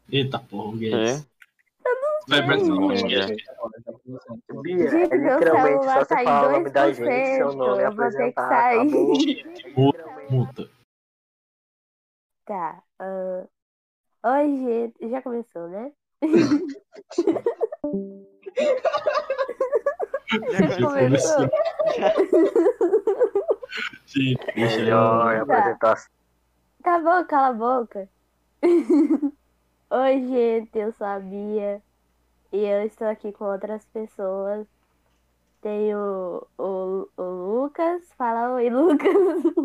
Eita porra, o É? Guedes. Vai pra cima, Bia, Gente, é meu literalmente celular só você tá em falar o nome da 2%. gente, seu nome e Eu vou ter que apresentar, sair. acabou. Muta. Tá. Oi, gente. Já começou, né? Já começou? Sim, deixa Melhor eu... apresentação. Tá bom, cala a boca. Oi, gente. Eu sou a Bia. E eu estou aqui com outras pessoas. Tem o Lucas. Fala oi, Lucas.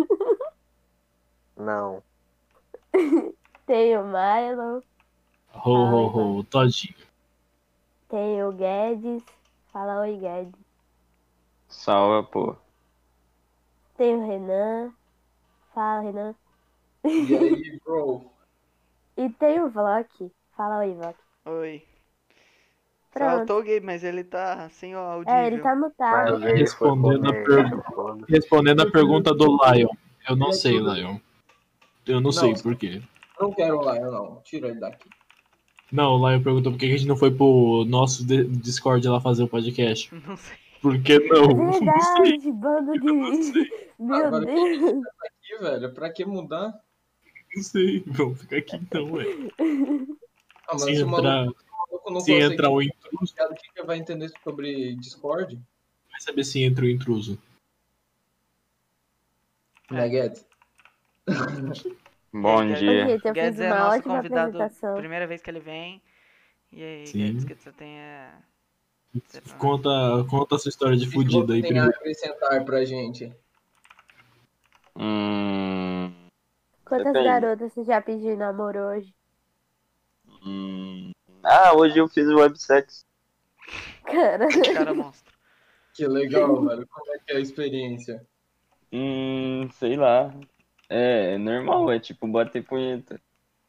Não. Tem o Milo. Ho, todinho. Tem o Guedes. Fala oi, Guedes. Salve, pô. Tem o Renan. Fala, Renan. E aí, bro? E tem o Vlog. Fala oi, Vlog. Oi. Pronto. Saltou o Gabe, mas ele tá sem o áudio. É, ele tá Mas mutado. o Gabe foi comer. Respondendo a pergunta do Lion. Eu não sei, Lion. Eu não sei por quê. Não quero lá, eu não. Tira ele daqui. Não, o Lion perguntou por que a gente não foi pro nosso Discord lá fazer o podcast. Não sei. Por que não? Não sei. Verdade, bando de. Meu Agora Deus. aqui, velho, pra que mudar? Não sei. Vamos ficar aqui então, ué. Ah, mas Se se o entrar, maluco não se consegue entra o intruso, o que que vai entender sobre Discord? vai saber se entra o intruso. Né, Guedes? Bom Guedes- dia. Gente, eu Guedes fiz é uma nosso ótima convidado, apresentação. primeira vez que ele vem. E aí, Sim. Guedes, que você tenha... Conta a sua história de O que fudida aí você tem a primeiro. acrescentar pra gente? Quantas Depende. garotas você já pediu namoro hoje? Hoje eu fiz websex. Cara. Cara monstro. Que legal, velho. Como é que é a experiência? Sei lá. É normal, é tipo bater punheta.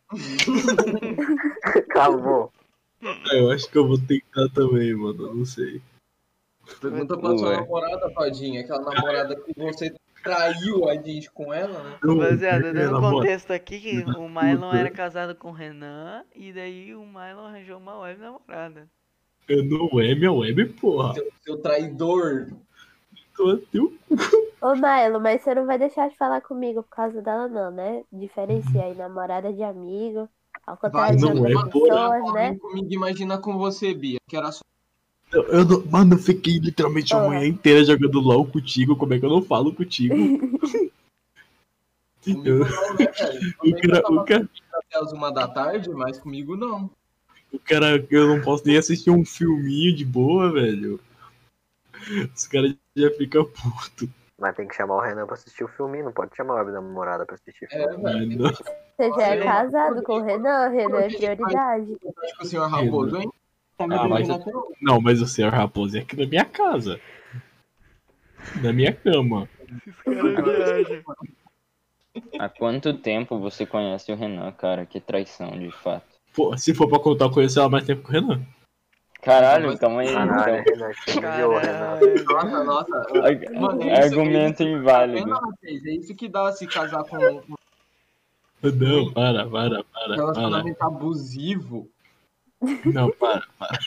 Acabou. Eu acho que eu vou tentar também, mano. Eu não sei. Pergunta pra sua Ué. namorada, Todinha. Aquela namorada que você traiu a gente com ela, né? Rapaziada, Minha dando namorada. contexto aqui que o Mylon era casado com o Renan. E daí o Mylon arranjou uma web namorada. Eu não é minha web, porra. Seu traidor. Tô teu. Ô, Milo, mas você não vai deixar de falar comigo por causa dela, não, né? Diferencia aí namorada de amigo. Ao contrário de não outras é, porra. pessoas, né? Comigo, imagina com você, Bia. Que era só. Mano, eu fiquei literalmente a Porra. manhã inteira jogando LOL contigo. Como é que eu não falo contigo? Comigo não, né, velho? O cara, Até as 1 da tarde, mas comigo não. eu não posso nem assistir um filminho de boa, velho. Os caras já ficam putos. Mas tem que chamar o Renan pra assistir o filme, não pode chamar a web namorada pra assistir o filme. Velho. Mano, Você já é casado com o Renan? Renan é prioridade. Acho que o senhor Raposo, hein? Tá me mas devendo até hoje. não, mas o senhor Raposo é aqui na minha casa. Na minha cama. Esses caras viajam. Há quanto tempo você conhece o Renan, cara? Que traição, de fato. Pô, se for pra contar, eu conheço ela mais tempo que o Renan. Caralho, calma aí, Caralho, então. Renan, que humilhou, Renan. Nossa. Mano, Argumento inválido. É isso que dá se casar com um Não, para. relacionamento abusivo. Não, para.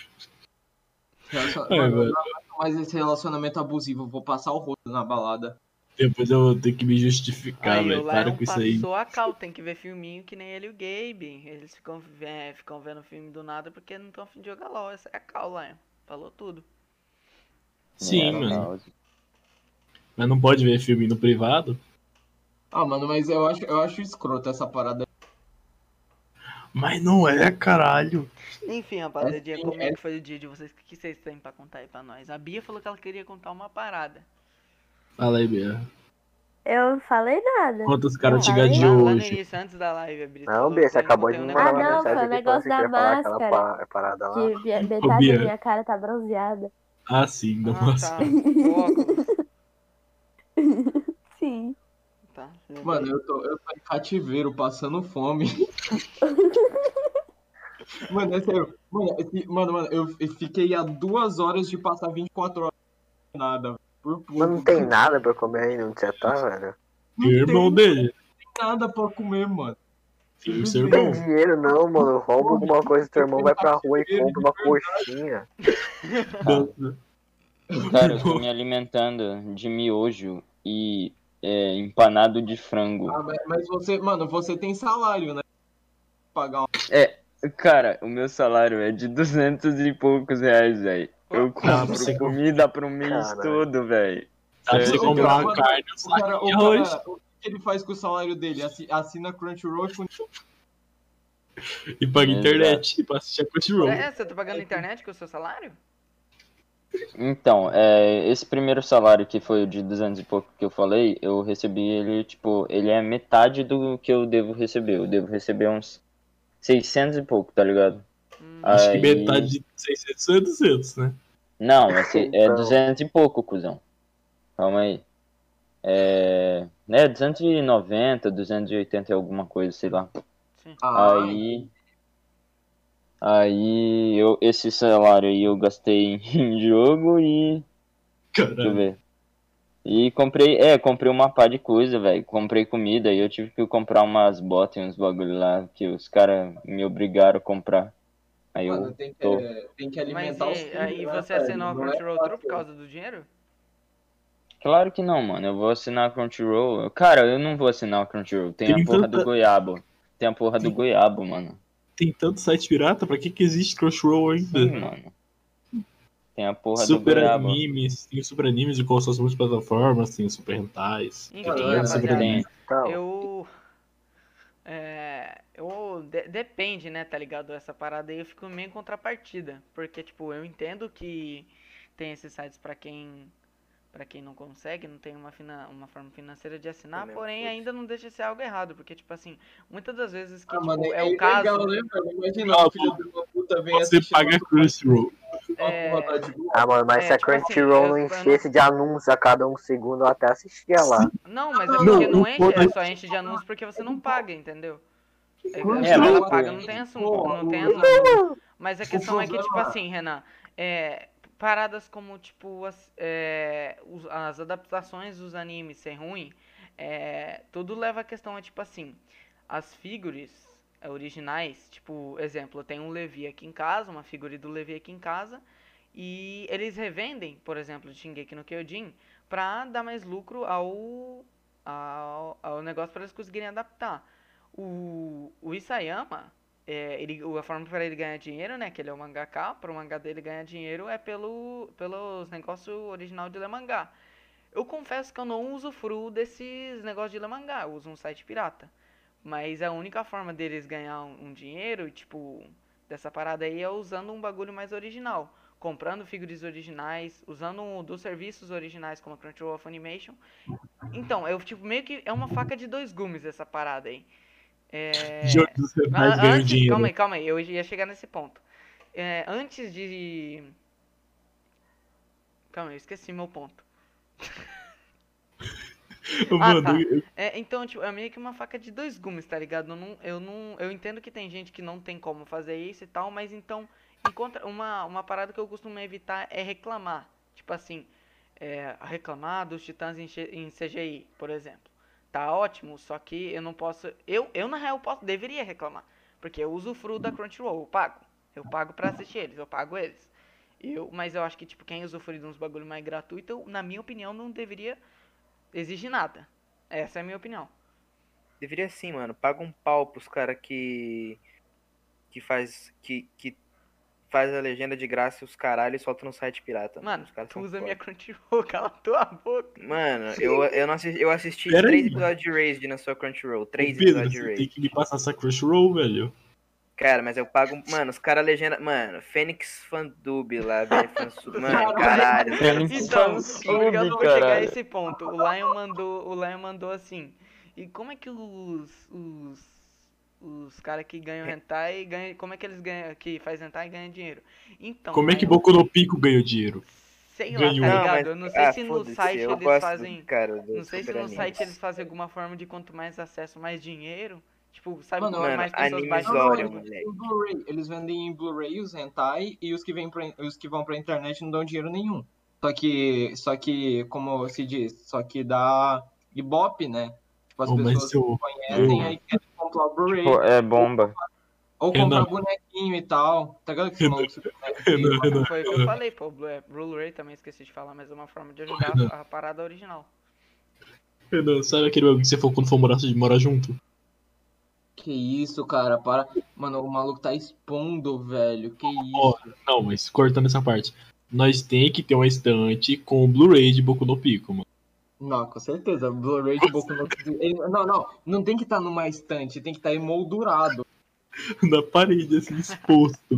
Mano, mano. não, mas esse relacionamento abusivo, eu vou passar o rodo na balada. Depois eu vou ter que me justificar, Aí o velho. Para Lion com isso aí. passou a cal, tem que ver filminho que nem ele e o Gabe. Eles ficam vendo filme do nada porque não estão afim de jogar LOL. Essa é a cal, Lion. Falou tudo. Sim, É, mano. Mas não pode ver filme no privado? Ah, mano, mas eu acho escroto essa parada. Mas não é, caralho. Enfim, rapaziada, sim, como é que foi o dia de vocês? O que vocês têm pra contar aí pra nós? A Bia falou que ela queria contar uma parada. Fala aí, Bia. Eu não falei nada. Quantos caras te Falei? gadeou Lá no hoje? início, antes da live, a Bia Não, falou Bia, que você acabou de tem um me Ah, mandar uma não, mensagem foi o aqui negócio falando que da queria falar aquela máscara. parada lá. Que metade Bia. da minha cara tá bronzeada. Ah, sim, não Ah, tá. O óculos. Sim. Tá. Mano, eu tô em cativeiro, passando fome. Mano, é sério. Mano, eu fiquei a 2 horas de passar 24 horas sem nada. Por pouco. Mas não tem nada pra comer aí onde você tá, velho. Não E o irmão tem dele. nada pra comer, mano. Tem o seu Não tem irmão. dinheiro não, mano. Rouba alguma coisa, teu irmão vai pra rua e compra uma coxinha. Cara, eu tô me alimentando de miojo e empanado de frango. Mas você, mano, você tem salário, né? Pagar Cara, o meu salário é de 200 e poucos reais, velho. Eu compro você comida pro mês Caralho. todo, velho. Dá pra você Sério, comprar mano, uma carne, um saquinho de o arroz. cara, o que ele faz com o salário dele? Assina Crunchyroll E paga Exato. internet pra assistir a Crunchyroll. Você tá pagando internet com o seu salário? Então, esse primeiro salário que foi o de 200 e pouco que eu falei, eu recebi ele, tipo, ele é metade do que eu devo receber. Eu devo receber uns 600 e pouco, tá ligado? Acho que Aí- metade de 600 é 200, né? Não, é Então. 200 e pouco, cuzão. Calma aí. Né, 290, 280 e alguma coisa, sei lá. Sim. Aí esse salário aí eu gastei em jogo e deixa eu Caralho. ver. E comprei uma pá de coisa, velho. Comprei comida e eu tive que comprar umas botas e uns bagulho lá que os caras me obrigaram a comprar. Aí Mano, eu tem tô. que Mas alimentar os filhos, aí né, você velho? assinou a Não é Crunchyroll True por fácil. causa do dinheiro? Claro que não, mano. Eu vou assinar a Crunchyroll. Cara, eu não vou assinar a Crunchyroll. Tem a Tem porra tanta- do Goiabo. Tem a porra do Goiabo, mano. Tem tanto site pirata, pra que existe Crunchyroll ainda? Sim, mano. Tem a porra do Super Goiabo. animes, tem super animes de qual suas plataformas, tem super hentais. Enfim, Cara, rapaziada, tem. Então, depende, né, tá ligado? Essa parada aí eu fico meio em contrapartida. Porque, tipo, eu entendo que tem esses sites pra quem não consegue, não tem uma forma financeira de assinar, Também porém foda-se. ainda não deixa de ser algo errado. Porque, tipo assim, muitas das vezes que, Mano, tipo, é o legal, caso. né, velho? Imagina, Ah, o filho de uma puta vem Você assistir paga nosso Crunchyroll. rodar de boa. mano, mas se a tipo assim, Crunchyroll não eu enchesse de anúncios a cada um segundo, eu até assistia lá. Não, mas é Não, porque não não enche, pode- só enche de anúncio porque você não paga, entendeu? Crunchyroll, Se ela mas- paga, não tem assunto, Pô, não tem o- anúncio. Mas a questão é que, tipo problema- assim, Renan, paradas como, tipo, as adaptações dos animes ser ruim, tudo leva a questão, tipo assim, as figures originais, tipo, exemplo, eu tenho um Levi aqui em casa, uma figure do Levi aqui em casa, e eles revendem, por exemplo, de Shingeki no Kyojin, pra dar mais lucro ao negócio para eles conseguirem adaptar. O Isayama, a forma para ele ganhar dinheiro, né, que ele é o mangaka, para o mangá dele ganhar dinheiro é pelos negócios original de ler mangá. Eu confesso que eu não usufruo desses negócios de ler mangá, eu uso um site pirata. Mas a única forma deles ganhar um dinheiro, tipo, dessa parada aí é usando um bagulho mais original. Comprando figuras originais, usando dos serviços originais como a Crunchyroll of Animation. Então, tipo, meio que é uma faca de dois gumes essa parada aí. Jogo dos rentais ganham dinheiro. Calma aí, eu ia chegar nesse ponto. Antes de... Calma aí, eu esqueci meu ponto. Mano, tá. Então, tipo, é meio que uma faca de dois gumes, tá ligado? Eu entendo que tem gente que não tem como fazer isso e tal, mas então, uma parada que eu costumo evitar é reclamar. Tipo assim, reclamar dos Titãs em CGI, por exemplo. Tá ótimo, só que eu não posso... Eu na real, deveria reclamar. Porque eu usufruo da Crunchyroll, eu pago. Eu pago pra assistir eles, eu pago eles. Mas eu acho que, tipo, quem usufrui de uns bagulho mais gratuito, na minha opinião, não deveria exigir nada. Essa é a minha opinião. Deveria sim, mano. Paga um pau pros caras que faz a legenda de graça e os caralho e solta no site pirata. Mano, Os caras tu são usa foda. minha Crunchyroll, cala tua boca. Mano, eu não assisti, eu assisti Pera 3 aí. episódios de Raised na sua Crunchyroll. 3 Pedro, episódios de você tem Raised. que me passar essa Crunchyroll, velho. Cara, mas eu pago. Mano, os caras legenda. Mano, Fênix Fandub lá, velho. Mano, Caralho. caralho. Então, Fansub, obrigado por chegar a caralho. esse ponto. O Lion mandou assim. E como é que os caras que ganham hentai ganham, como é que eles ganham, que faz hentai ganham dinheiro? Então, Como é que Lion, Boku no Pico ganhou dinheiro? sei lá, ganhou? tá Não, ligado? Eu não sei se no foda-se, site eu eles gosto fazem, do cara do não sei se Super no Animes. site eles fazem alguma forma de quanto mais acesso, mais dinheiro. Tipo, sabe, Mano, quanto mais pessoas anime baixam Zóio, o eles jogo. moleque. vendem em Blu-ray. Eles vendem em Blu-ray os hentai e os que vão pra internet não dão dinheiro nenhum. Só que, como se diz, só que dá Ibope, né? Tipo, as Oh, mas pessoas eu- conhecem aí querem comprar comprar o Blu-ray. Pô, é bomba. Ou comprar Renan. bonequinho e tal. Tá ligado que esse Renan. maluco super Renan, Renan. Foi o que eu falei, pô. Blu-ray também esqueci de falar, mas é uma forma de ajudar a parada original. Renan, sabe aquele bagulho que você falou quando for morar junto? Que isso, cara, para. Mano, o maluco tá expondo, velho. Que Ó, isso. não, mas cortando essa parte. Nós tem que ter uma estante com o Blu-ray de Boku no Pico, mano. Não, com certeza. Blu-ray de Boku no Pico. Não tem que estar numa estante, tem que estar emoldurado. Na parede, assim, exposto.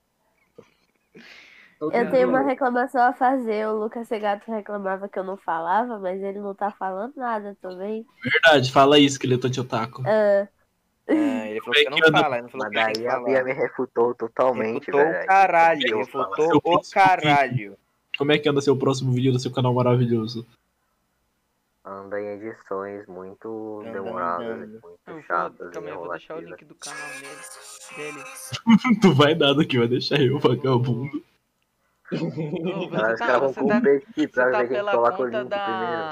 Eu tenho uma reclamação a fazer. O Lucas Segato reclamava que eu não falava, mas ele não tá falando nada também. Verdade, fala isso, esqueleto de otaku. Ele falou que eu não falo, ele não falou Mas que eu tinha que daí a Bia falar. me refutou totalmente, Refutou velho. o caralho, Eu refutou Seu o próximo caralho. Como é que anda seu próximo vídeo do seu canal maravilhoso? anda em edições muito Anda demoradas, andando. muito Eu vou, chatas, calma aí, eu vou deixar o enrolativas. link do canal dele. Tu vai nada aqui, vai deixar eu, vagabundo. Ô, Os você caras vão tá, competir pra você tá ver quem pela coloca o conta link primeiro.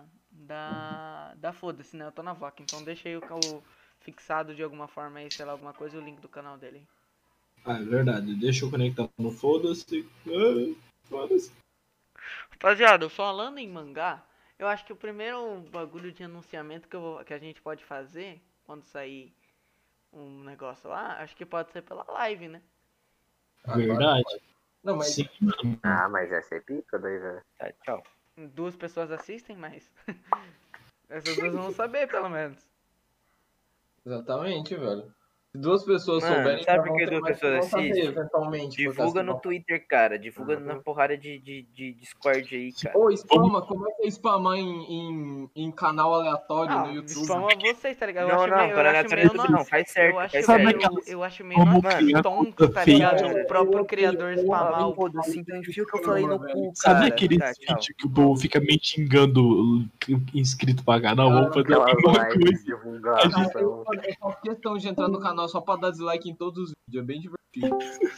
da foda-se, né? Eu tô na VOC, então deixa aí o fixado de alguma forma aí, sei lá, alguma coisa, o link do canal dele. Ah, é verdade. Deixa eu conectar no foda-se. Ah, foda-se. Rapaziada, falando em mangá, eu acho que o primeiro bagulho de anunciamento que a gente pode fazer quando sair um negócio lá, acho que pode ser pela live, né? Verdade. Não, mas Sim, mano. Ah, mas essa é pica daí, velho. Tá, tchau. 2 pessoas assistem, mas essas duas vão saber, pelo menos. exatamente, velho. Se 2 pessoas Mano, souberem, sabe já por vão que ter 2 mais que pessoas vão saber, assistem? eventualmente. Divulga no Twitter, cara. Divulga na porrada de Discord aí, cara. Ô, spama, como é que é spamar em canal aleatório no Ah, YouTube? spama vocês, tá ligado? Não, não, eu para acho aleatório meio não, faz certo, faz Sabe certo. aquelas- eu acho meio como nós criar tontos, conta tá fake? ligado? Cara, O próprio eu criador odeio, spamar eu o... Foda-se, então enfia o que eu falei no cu, Sabe cara. aquele Tá, tchau. vídeo que o povo fica me xingando inscrito pra canal? Vamos fazer a Aquelas mesma lives de coisa. divulgação. eu faço questão de entrar no canal só pra dar dislike em todos os vídeos, é bem divertido.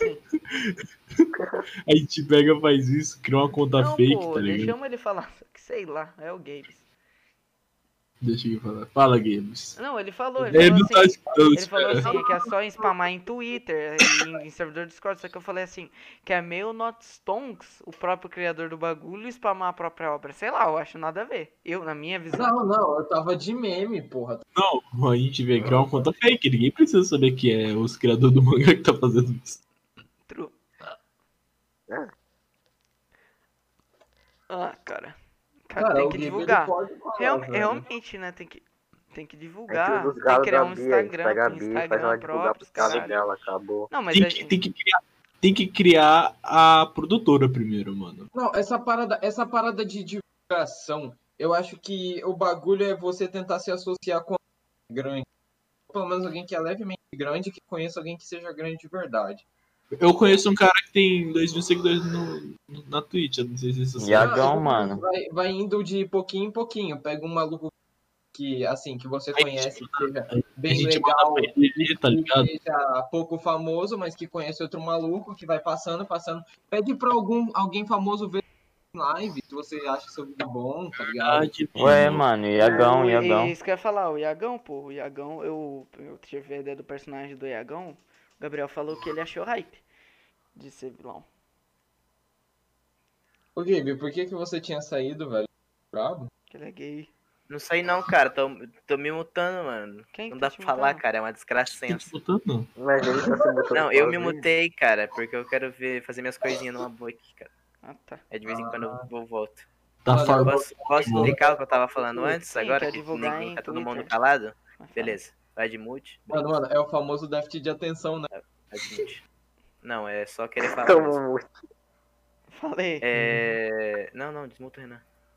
A gente pega, faz isso, cria uma conta Não, fake, pô, tá ligado? deixamos ele falar, só que sei lá, é o Games. Deixa eu falar. Fala, Games. Não, ele falou Ele não tá assim... escutando, Ele falou espera. assim, que é só spamar em Twitter e em servidor Discord, só que eu falei assim, que é meio Not Stonks, o próprio criador do bagulho, spamar a própria obra. Sei lá, eu acho nada a ver. Eu, na minha visão. Não, eu tava de meme, porra. Não, a gente vê criar uma conta fake. Ninguém precisa saber que é os criadores do mangá que tá fazendo isso. True. É. Ah, cara. Cara, tem o que Gabe, divulgar. ele pode falar, velho. Realmente, né? Tem que É que divulgar. os Tem que galos criar da um Bia, Instagram, pega a Bia e faz ela divulgar próprio, pros caras caralho. dela, acabou. Não, mas Tem que criar a produtora primeiro, mano. Não, essa parada de divulgação, eu acho que o bagulho é você tentar se associar com alguém grande. Pelo menos alguém que é levemente grande, que conheça alguém que seja grande de verdade. Eu conheço um cara que tem 2 mil seguidores na Twitch, eu não sei se isso sabe. Iagão, mano. Vai indo de pouquinho em pouquinho. Pega um maluco que, assim, que você conhece, que seja A bem gente legal, manda pra ele, tá ligado? que seja pouco famoso, mas que conhece outro maluco, que vai passando. Pede pra alguém famoso ver em live, se você acha seu vídeo bom, tá ligado? Ué, mano, Iagão. Isso que eu ia falar, o Iagão, pô. O Iagão, eu tive a ideia do personagem do Iagão. O Gabriel falou que ele achou hype de ser vilão. Ô, Gabe, por que você tinha saído, velho? Brabo? Que ele é gay. Não sei não, cara. Tô me mutando, mano. Quem Não tá dá te pra falar, mutando? cara. É uma Tá desgracença. disputando? Mas ele tá se botando Não, eu me sozinho. mutei, cara, porque eu quero fazer minhas coisinhas numa boa aqui, cara. Ah, tá. É de vez em quando eu vou volto. Tá Olha, farmando. Posso explicar o que eu tava falando antes? Sim, Agora quer que divulgar ninguém em tá todo Twitter. mundo calado? Mas fala. Beleza. Vai de mute. Mano, é o famoso déficit de atenção, né? Vai de mute. Não, é só querer falar Tamo mesmo. muito. Falei. Não, desmuta o Renan.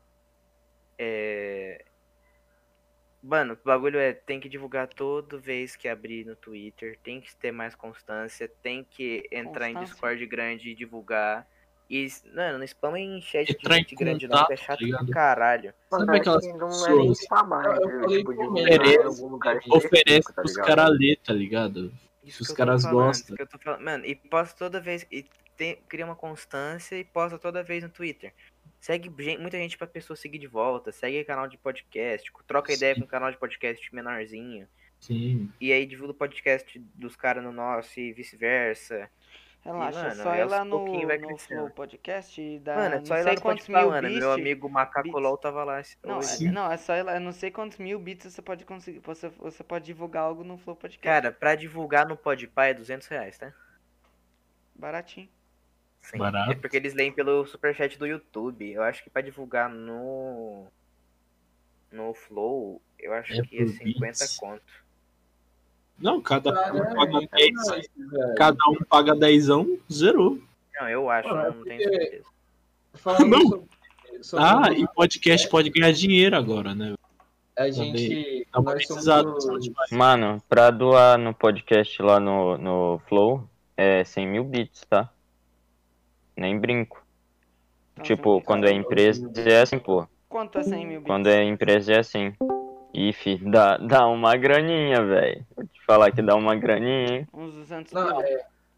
Mano, o bagulho tem que divulgar toda vez que abrir no Twitter, tem que ter mais constância, tem que entrar em Constância? Discord grande e divulgar. E, mano, não spama em chat de Entrar em gente grande não, que é contato, chato tá ligado? pra caralho. Mano, Sabe aquelas acho que não é nem pessoas spamar, Eu entendeu? falei Tipo, pro divulgar em Mendes, algum lugar Oferece específico, tá pros ligado? caras ler, tá ligado? Isso Se os que eu tô caras falando, gostam. isso que eu tô falando. Mano, e posta toda vez, cria uma constância e posta toda vez no Twitter. Segue muita gente pra pessoa seguir de volta, segue canal de podcast, troca ideia Sim. com canal de podcast menorzinho. Sim. E aí divulga o podcast dos caras no nosso e vice-versa. Relaxa, é mano, só aí ir aos lá pouquinho vai no crescendo. Flow Podcast e dá Mano, é não só ir lá sei no quantos Spotify, mil mano. Meu amigo Macaco bits. LOL tava lá Não, hoje. não, é só ir lá, não sei quantos mil bits você pode conseguir, você pode divulgar algo no Flow Podcast. Cara, pra divulgar no Podpah é R$200, tá? Baratinho. Sim. Barato. É porque eles leem pelo superchat do YouTube. Eu acho que pra divulgar no Flow, eu acho É que é por 50 bits. conto. Não, cada um paga Caralho, 10. nice, velho. Cada um paga 10, zerou. Não, eu acho, Mano, é não tenho porque- certeza. Falando Não. sobre Ah, o nosso e podcast pode ganhar dinheiro agora, né? a gente. Tá Nós monetizado no somos. Spotify. Mano, pra doar no podcast lá no Flow, é 100 mil bits, tá? Nem brinco. Então, Tipo, assim, quando é empresa é assim, pô. quanto é 100 mil bits? Quando é empresa é assim. Ih, fi, dá uma graninha, velho. Vou te falar que dá uma graninha, hein? Uns 200 Não, pila.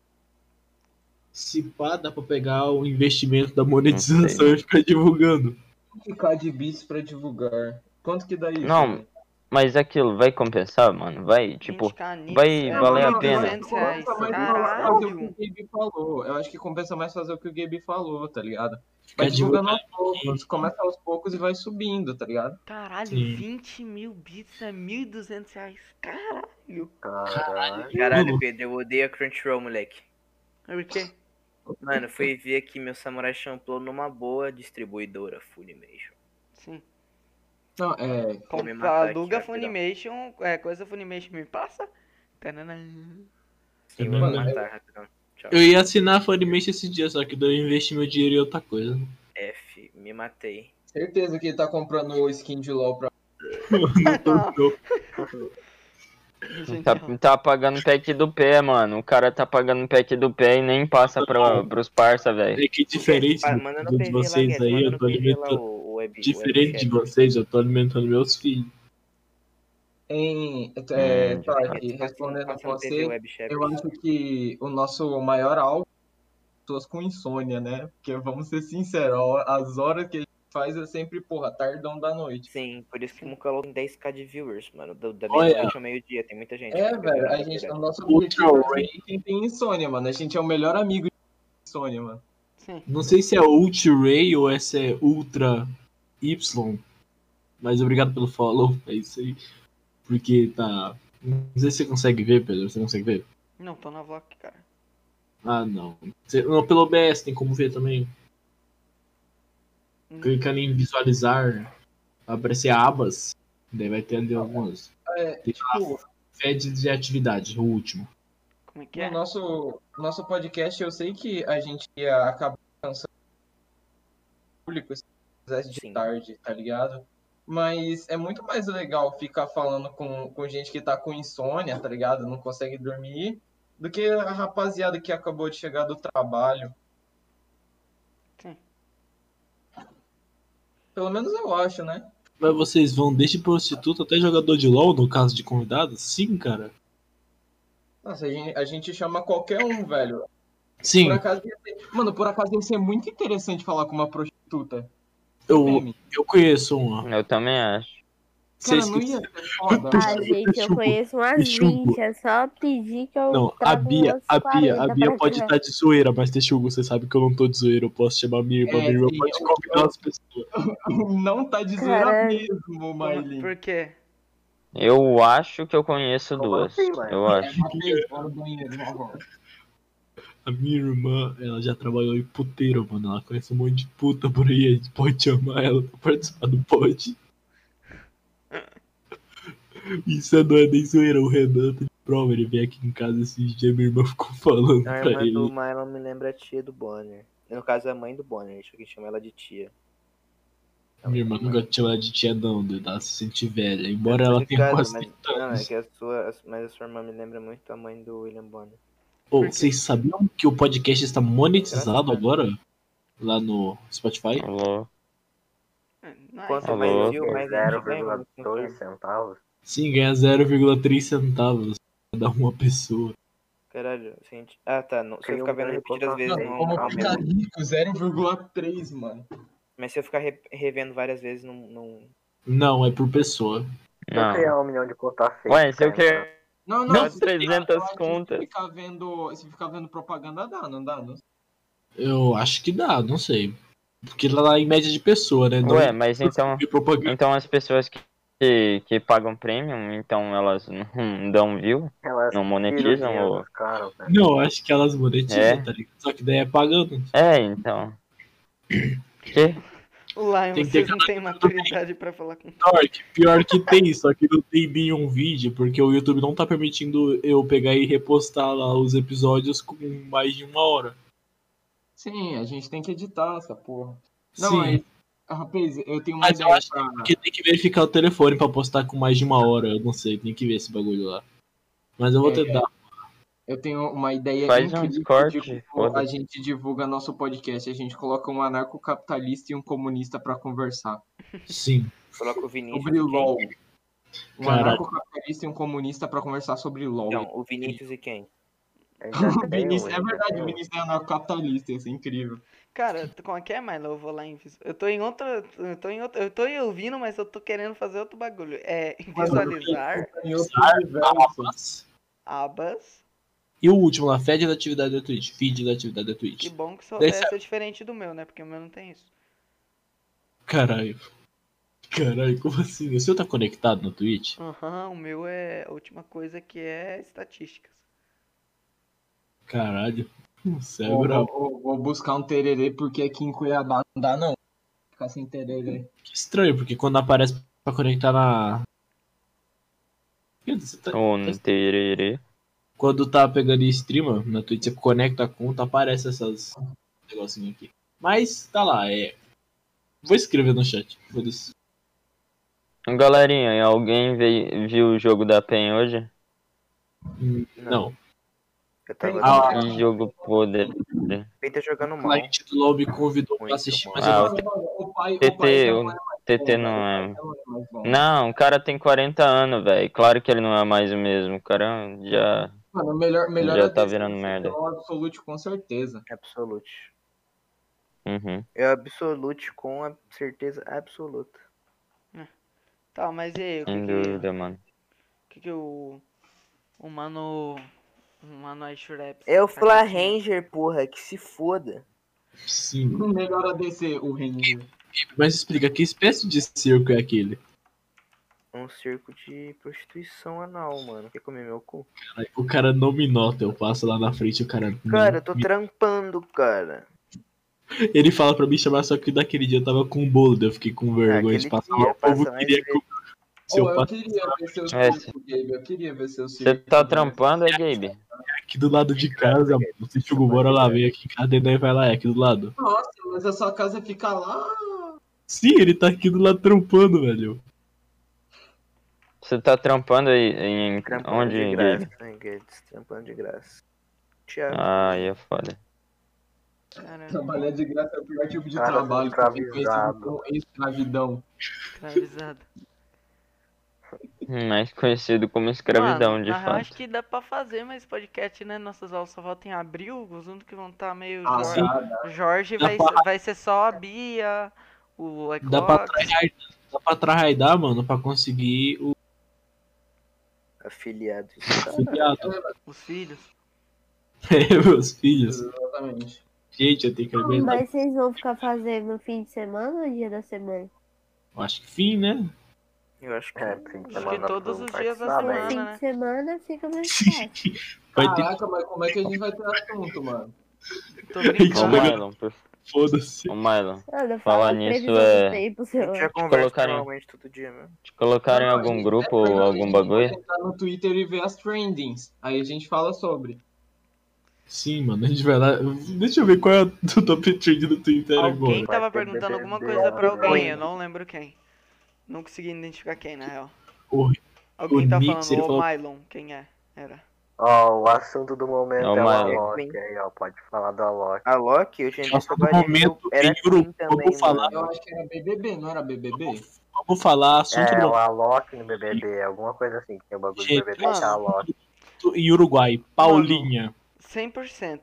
Se pá, dá pra pegar o investimento da Não monetização sei. e ficar divulgando. ficar de bits pra divulgar. Quanto que dá isso? Não, velho? mas aquilo vai compensar, mano? Vai, tipo, 20k nits vai é valer a 1.200 pena. reais. Compensa mais fazer o que Caralho! o Gabe falou. Eu acho que compensa mais fazer o que o Gabe falou, tá ligado? Ficar Vai divulgando aos divulgando. poucos. Começa aos poucos e vai subindo, tá ligado? Caralho, Sim. 20 mil bits é 1.200 reais. Caralho! Caralho. Caralho, Pedro, eu odeio a Crunchyroll, moleque. Por quê? Mano, fui ver aqui meu Samurai Champloo numa boa distribuidora Funimation. Sim. Não, Vou me matar aqui, Aluga rapidão. Funimation, coisa Funimation me passa. Tananã. Sim, vou me matar, rapidão. Tchau. Eu ia assinar a Funimation esse dia, só que daí eu investi meu dinheiro em outra coisa. F, me matei. certeza que ele tá comprando o skin de LOL pra. Tá pagando pack do pé, mano. O cara tá pagando pack do pé e nem passa pros parça, velho. É que diferente Manda no de PV lá, vocês Guedes, aí, manda eu no tô PV lá alimentando. o web. Diferente de vocês, eu tô alimentando meus filhos. Tark, respondendo a você, eu acho que o nosso maior alvo é pessoas com insônia, né? Porque vamos ser sinceros, as horas que a gente faz é sempre, porra, tardão da noite. Sim, por isso que o Mucalol tem 10k de viewers, mano. Da Olha. meia-noite ao meio-dia, tem muita gente. É, que fica velho, vendo a pra gente, direto. o nosso Ultra objetivo é Ray. seguir quem tem insônia, mano. A gente é o melhor amigo de insônia, mano. Sim. Não sei se é Ultra Ray ou essa é Ultra Y, mas obrigado pelo follow, é isso aí. Porque tá. Não sei se você consegue ver, Pedro. Você consegue ver? Não, tô na vlog, cara. Ah, não. Não, pelo OBS tem como ver também. Clicando em visualizar, vai aparecer abas. Daí vai ter ali algumas. Tem Tipo, fed de atividade, o último. Como é que no é? nosso podcast, eu sei que a gente ia acabar cansando o público se fizesse de Sim. tarde, tá ligado? Mas é muito mais legal ficar falando com gente que tá com insônia, tá ligado? Não consegue dormir, do que a rapaziada que acabou de chegar do trabalho. Sim. Pelo menos eu acho, né? Mas vocês vão desde prostituta até jogador de LOL, no caso de convidados? Sim, cara. Nossa, a gente chama qualquer um, velho. Sim, Por acaso Mano, por acaso ia ser muito interessante falar com uma prostituta. eu Meme. conheço uma. Eu também acho. Cara, Vocês não ia ser foda. Ah, gente, eu conheço umas Texugo. 20, é só pedir que eu Não, a trago Bia, umas a 40 Bia pra pode cá. estar de zoeira, mas Texugo, você sabe que eu não tô de zoeira, eu posso chamar minha irmã, minha irmã sim, pode convidar as pessoas. Não tá de zoeira Caralho. mesmo, Marlin. Por quê? Eu acho que eu conheço Como duas. assim, mano? Eu acho. Matheus, vai no banheiro, já volto. A minha irmã, ela já trabalhou em puteiro, mano, ela conhece um monte de puta por aí, a gente pode chamar ela pra participar do pod. Isso não é nem zoeira, o Renan tá de prova, ele veio aqui em casa esses dias, minha irmã ficou falando A pra irmã ele. do Mylon me lembra a tia do Bonner. No caso, a mãe do Bonner, a gente chama ela de tia. Minha irmã nunca te chamar de tia não, ela se sente velha, embora ela tenha Obrigado, quase mas, 30 não, é anos. que mas a sua irmã me lembra muito a mãe do William Bonner. Ô, Por quê? vocês sabiam que o podcast está monetizado Engraçado. agora? Lá no Spotify? Alô? Não é Quanto isso. mais Alô? view, mais a gente ganha. muito 0,2 inferno. centavos. Sim, ganha 0,3 centavos cada uma pessoa. Caralho, gente. Ah, tá. Não, se eu Cria ficar um vendo ganho repetidas vezes, constante. não Como aumenta. ficar rico, 0,3, mano. Mas se eu ficar revendo várias vezes, não. Não, é por pessoa. Se eu Não. criar 1 milhão de conta fake, Ué, se eu cara, quero Não, Não, se 300 eu acho que contas. Se ficar vendo propaganda, dá, não dá? Não. Eu acho que dá, não sei. Porque lá em média de pessoa, né? Ué, Não mas então, de propaganda. então as pessoas que pagam premium, então elas não dão view? elas Não tiram o monetizam? dinheiro Ou... dos caras, velho. Não, acho que elas monetizam, É? tá ligado? Só que daí é pagando. Então. Que? O Lion, Tem que ter vocês não têm maturidade pra falar com. Pior que tem, só que não tem nenhum vídeo, porque o YouTube não tá permitindo eu pegar e repostar lá os episódios com mais de 1 hora. Sim, a gente tem que editar essa porra. Não, Sim, mas, rapaz, eu tenho uma mas eu ideia acho pra... que tem que verificar o telefone pra postar com mais de 1 hora. Eu não sei, tem que ver esse bagulho lá. Mas eu vou É, tentar. Eu tenho uma ideia Faz uns incrível de cortes, como a foda-se. gente divulga nosso podcast. A gente coloca um anarcocapitalista e um comunista pra conversar. Sim. Coloca o Vinícius Sobre e quem? LOL. Um Caralho. anarcocapitalista e um comunista pra conversar sobre LOL. Não, o Vinícius e quem? A gente já O tem Vinícius, um, é a gente já verdade, tem o um. Vinícius é anarcocapitalista, isso é incrível. Cara, como é que é, Milo? Eu vou lá em. Eu tô em outra. Eu tô ouvindo, mas eu tô querendo fazer outro bagulho. É visualizar Em outro universo. Abas. abas. E o último lá, feed da atividade da Twitch. Feed da atividade da Que Twitch. bom que só Desse- essa é diferente do meu, né? Porque o meu não tem isso. Caralho. Caralho, como assim? O seu tá conectado no Twitch? Aham, o meu é a última coisa que é estatísticas. Caralho. Você é Vou, brabo. vou buscar um tererê, porque aqui em Cuiabá não dá, não. Ficar sem tererê. Que estranho, porque quando aparece pra conectar na. Você tá- Ou no tererê. Quando tá pegando e streama na Twitch, você conecta a conta, aparece essas negocinho aqui. Mas tá lá, é. Vou escrever no chat. Foda-se. Galerinha, alguém viu o jogo da PEN hoje? Não. Eu tava Ah, Que jogo podre. Quem tá jogando O mal. cliente do LoL me convidou pra Muito assistir, bom. mas Ah, eu o não. O pai TT, já o não é TT bom, não velho. é. O pai já não é mais bom. Não, o cara tem 40 anos, velho. Claro que ele não é mais o mesmo. O cara já. Mano, melhor Já é tá desse virando que merda. é o Absolute, com certeza. Absolute. Uhum. É Absolute com a certeza absoluta. Tá, mas e aí, Sem dúvida, mano. o que o mano. O mano iShreps É o tá Fla quietinho? Ranger, porra, que se foda. Sim. Melhor é descer o Ranger. Mas explica, que espécie de circo é aquele? Um circo de prostituição anal, mano. Quer comer meu cu? O cara não me nota, eu passo lá na frente e o cara não Cara, eu tô me- trampando, cara. Ele fala pra me chamar, só que daquele dia eu tava com um bolo, daí eu fiquei com vergonha de Aquele passar dia, lá. O povo passa mais queria que eu... Se eu Eu passasse queria ver seu É, circo, Gabe. Eu queria ver seu Você circo. tá trampando, é, Gabe? aqui do lado de casa, mano. Se Hugo, bora lá, vem aqui em casa, e daí vai lá, é aqui do lado. Nossa, mas a sua casa fica lá. Sim, ele tá aqui do lado trampando, velho. Você tá trampando aí em. Trampando Onde, de graça, Gabe? né, Guedes? Trampando de graça. Thiago. Ah, aí é foda. Caralho, Trabalhar de graça é o pior tipo de Cara, trabalho. Que fica conhecido escravizado. como escravidão. escravizado. Mais conhecido como escravidão, Mano, de na real, acho fato. que dá pra fazer mais podcast, né? Nossas aulas só voltam em abril, os únicos que vão estar meio. Ah, sim. Jorge Dá vai, pra- vai ser só a Bia, o Dá pra Eclox. tryhardar, mano, pra conseguir o Afiliados. afiliado. Os filhos. É, meus filhos. Exatamente. Gente, eu tenho que alimentar. Mas vocês vão ficar fazendo no fim de semana ou dia da semana? Eu acho que fim, né? Eu acho que. É, fim de Acho semana que todos não os vai dias da precisar, semana, né? Fim né? de semana fica mais fácil. Vai ter Caraca, mas como é que a gente vai ter assunto, mano? Tô Ô, brincando. Vai- Mylon, foda-se. Ô, Mylon, Olha, Falar fala nisso, previsão é- do tempo, A sei gente lá. já conversa colocarem- normalmente todo dia, né? te colocaram em Não, algum gente, grupo é ou verdade, algum a gente bagulho? pode entrar no Twitter e ver as trendings. Aí a gente fala sobre. Sim, mano, a gente vai lá. Deixa eu ver qual é o top trend do Twitter Alguém agora. tava Vai ter perguntando BBB, alguma coisa pra alguém, Bitcoin. eu não lembro quem. Não consegui identificar quem, na real. O- Alguém tá Nix, ele falando, falou- ô Mylon, quem é? Era. Ó, o assunto do momento É o é o Milo. Alok aí, ó. Pode falar do Alok. A Loki, hoje em dia Nossa, no trabalha momento, era em Uruguai, assim também, vamos falar. Eu mano. acho que era BBB, não era BBB? Vamos falar assunto É, do o Alok no BBB, alguma coisa assim. Tem o bagulho do Gente, BBB mano. que é Alok. em Uruguai. Paulinha. 100%.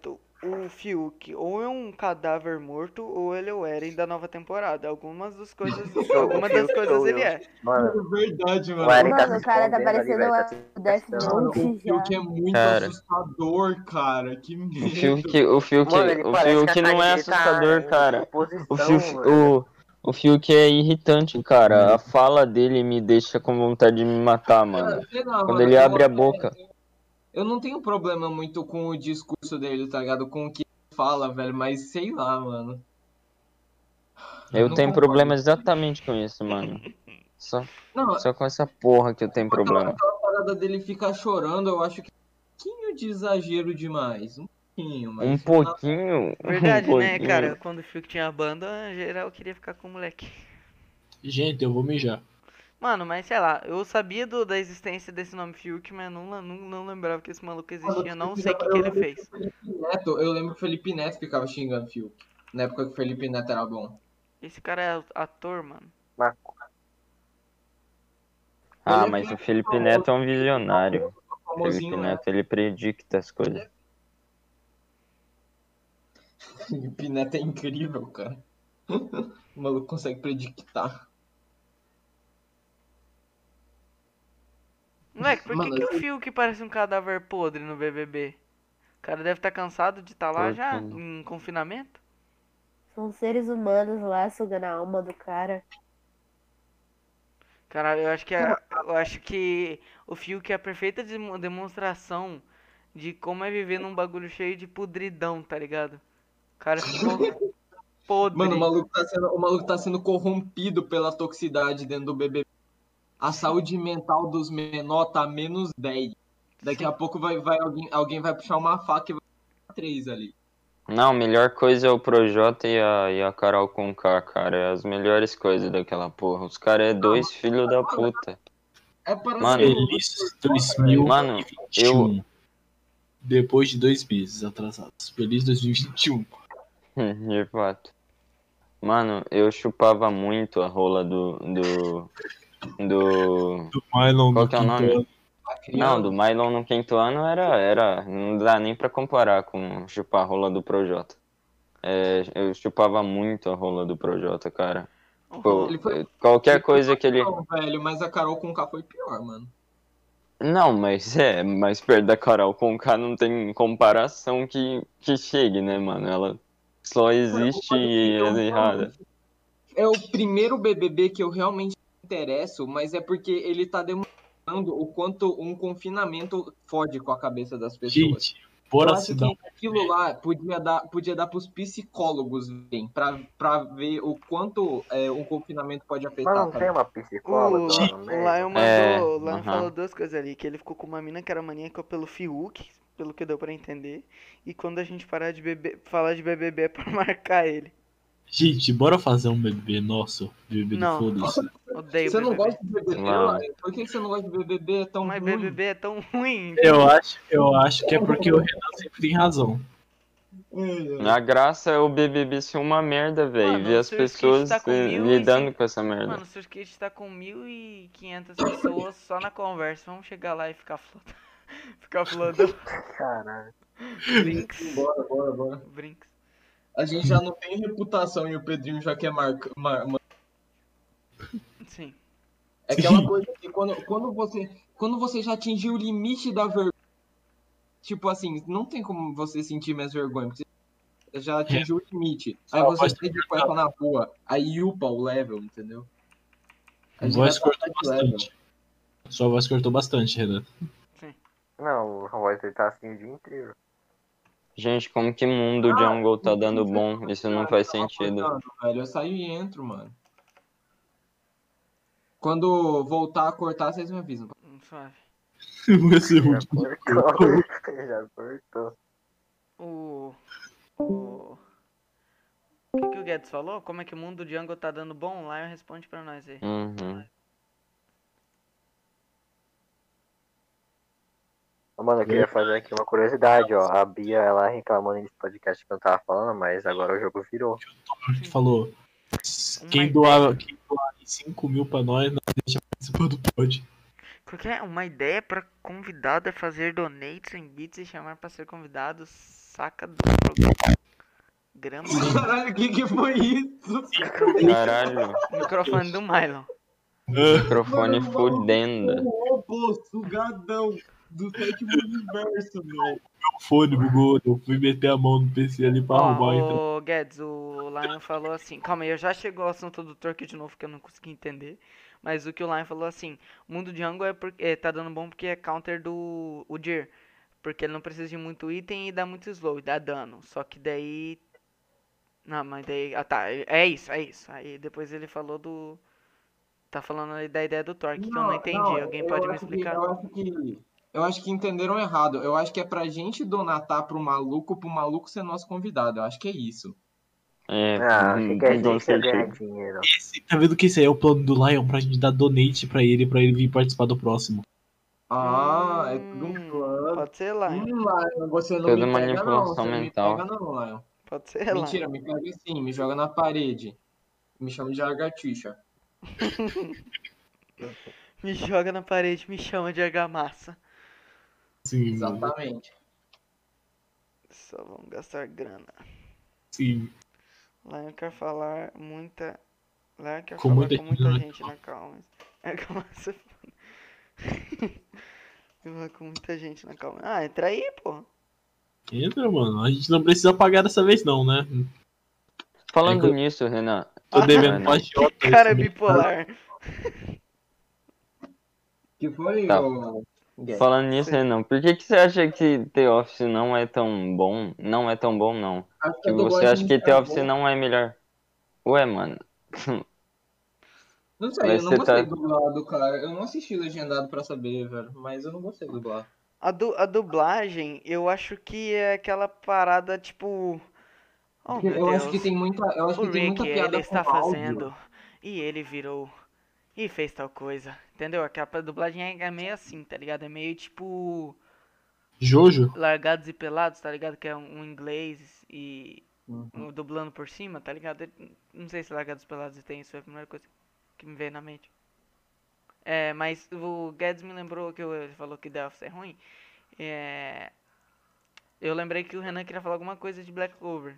o Fiuk ou é um cadáver morto ou ele é o Eren da nova temporada. Algumas das coisas ele é. Mano, É verdade, o mano. Eren tá Mano, se o cara tá escondendo ali, parecendo velho. Tá se o Death testando. Mano, Note o já. Fiuk é muito Cara. assustador, cara. Que O medo. Fiuk Mano, ele parece que a não carne é dele tá assustador, em cara. decomposição, velho. O Fiuk é irritante, cara. A fala dele me deixa com vontade de me matar, mano. Sei lá, Quando mano, ele abre a boca. Eu não tenho problema muito com o discurso dele, tá ligado? Com o que ele fala, velho, mas sei lá, mano. Eu não tenho concordo. problema exatamente com isso, mano. Não, Só com essa porra que eu tenho problema. aquela parada dele ficar chorando, eu acho que é um pouquinho de exagero demais. Um pouquinho, mas. Um pouquinho. Verdade, um né, pouquinho. cara? Quando o Fiuk tinha banda, geral queria ficar com o moleque. Gente, eu vou mijar. Mano, mas sei lá, eu sabia da existência desse nome Fiuk, mas não lembrava que esse maluco existia. Não sei o que ele fez. Eu lembro que o Felipe Neto ficava xingando o Fiuk. Na época que o Felipe Neto era bom. Esse cara é ator, mano. Mas Ah, Ele mas é o Felipe Neto é um visionário. O famosinho, Felipe né? Neto, ele predicta as coisas. Felipe Neto é incrível, cara. O maluco consegue predictar. Moleque, por que, Mano, que o Fiuk parece um cadáver podre no BBB? O cara deve estar cansado de estar lá Por já, quê? em confinamento. São seres humanos lá sugando a alma do cara. Cara, eu acho que o Fiuk é a perfeita demonstração de como é viver num bagulho cheio de podridão, tá ligado? O cara ficou podre. Mano, o maluco tá sendo corrompido pela toxicidade dentro do BBB. A saúde mental dos menores tá menos 10. Daqui Sim. a pouco alguém vai puxar uma faca e vai puxar 3 ali. Não, a melhor coisa é o Projota e a Carol Conká, cara. É as melhores coisas daquela porra. Os caras é dois filhos da puta. É para Mano, Feliz 2021. Mano, eu. Depois de 2 meses atrasados. Feliz 2021. De fato. Mano, eu chupava muito a rola do. Do Mylon Qual no que é o nome? quinto ano. Não, do Mylon no quinto ano era. Não dá nem pra comparar com chupar a rola do Projota. Eu chupava muito a rola do Projota, cara. Tipo, Ele foi- qualquer coisa que ele. Não, velho, mas a Carol Conká foi pior, mano. Não, mas perto da Carol Conká não tem comparação que chegue, né, mano? Ela só existe e é errada. É o primeiro BBB que eu realmente me interesso, mas é porque ele tá demonstrando o quanto um confinamento fode com a cabeça das pessoas. Gente, Eu bora acho se dar que aquilo lá podia dar pros psicólogos verem, pra ver o quanto o confinamento pode afetar não a tem cabeça. uma psicóloga lá no O meio? Lion É, Lion aham. falou duas coisas ali, que ele ficou com uma mina que era maníaca pelo Fiuk, pelo que deu pra entender, e quando a gente parar de falar de BBB é pra marcar ele. Gente, bora fazer um BBB nosso. BBB do Não. foda-se. Odeio Você não BBB. gosta de BBB? Mano. Por que você não gosta de BBB? É tão Mas ruim. BBB é tão ruim. Eu acho que é porque o Renan sempre tem razão. A graça é o BBB ser uma merda, velho. Mano, Ver o as Sr. Skit pessoas tá com 1.500 lidando com essa merda. Mano, o Sr. Skit tá com 1.500 pessoas só na conversa. Vamos chegar lá e ficar flodão. Ficar flodão. Caralho. Brinks. Bora. Brinks. A gente já não tem reputação e o Pedrinho já quer Sim. É aquela coisa que quando você já atingiu o limite da vergonha, tipo assim, não tem como você sentir mais vergonha, porque você já atingiu o limite. Aí Só você voz sai de cueca na rua, aí upa o level, entendeu? A voz cortou bastante. Sua voz cortou bastante, Renan. Não, a voz dele tá assim o dia inteiro. Gente, como que mundo jungle tá dando bom? Isso não faz sentido. Velho, eu saio e entro, mano. Quando voltar a cortar, vocês me avisam. Suave. Vai ser ruim. Já cortou. O que o Guedes falou? Como é que o mundo jungle tá dando bom? Lion responde pra nós aí. Uhum. Mano, eu queria fazer aqui uma curiosidade, ó. A Bia, ela reclamando nesse podcast que eu não tava falando, mas agora o jogo virou. Falou. Quem doar 5 mil pra nós deixa participar do pod. Qualquer uma ideia pra convidado é fazer donates em bits e chamar pra ser convidados saca do programa. Caralho, o que foi isso? Caralho, Microfone do Mylon. microfone fudendo. O robô sugadão do sétimo universo, velho. O fone bugou, eu fui meter a mão no PC ali pra arrumar. Então. Ó, o Guedes, o Lion falou assim, calma aí, eu já chegou ao assunto do Turk de novo que eu não consegui entender. Mas o que o Lion falou assim, o mundo jungle tá dando bom porque é counter do Udyr. Porque ele não precisa de muito item e dá muito slow, e dá dano. Só que daí... Não, mas daí... Ah tá, é isso. Aí depois ele falou do... Tá falando aí da ideia do Torque, que eu não entendi. Alguém pode me explicar? Eu acho que entenderam errado. Eu acho que é pra gente donatar pro maluco ser nosso convidado. Eu acho que é isso. É, Achei que a com gente ia ganhar certeza. dinheiro. Tá vendo que esse aí é o plano do Lion pra gente dar donate pra ele vir participar do próximo. Ah, é tudo um plano. Pode ser, Lion. Lion, você não Tudo me pega não. manipulação Você não me mental. pega não, Lion. Pode ser, Lion. Mentira, me pega assim, me joga na parede. Me chama de lagartixa. Me joga na parede, me chama de argamassa. Sim, mano. Exatamente. Só vamos gastar grana. Sim. Lion quer falar muita... Lion quer Com falar muita com muita gente, gente na calma. Argamassa é foda. Falar com muita gente na calma. Ah, entra aí, pô. Entra, mano. A gente não precisa pagar dessa vez, não, né? Falando É que eu- nisso, Renan. Tô devendo Renan. pra agiota. Que cara esse mês. bipolar. Que foi, Tá. ô... Falando nisso, Sim. Renan, por que você acha que The Office não é tão bom? Não é tão bom, não. Acho Que a você dublagem acha que é The Office boa. não é melhor? Ué, mano. Não sei, Mas eu não você gostei tá- do dublado, cara. Eu não assisti legendado pra saber, velho. Mas eu não gostei do dublado. A dublagem, eu acho que é aquela parada, tipo... Oh, meu Eu acho que Deus. tem muita, eu acho O que tem muita Rick, piada ele está com áudio. fazendo. E ele virou. E fez tal coisa. Entendeu? Aquela dublagem é meio assim, tá ligado? É meio tipo. Jojo? Largados e Pelados, tá ligado? Que é um inglês e. Uhum. Dublando por cima, tá ligado? Não sei se Largados e Pelados tem isso, é a primeira coisa que me veio na mente. É, mas o Guedes me lembrou que ele falou que The Office é ruim. É. Eu lembrei que o Renan queria falar alguma coisa de Black Clover.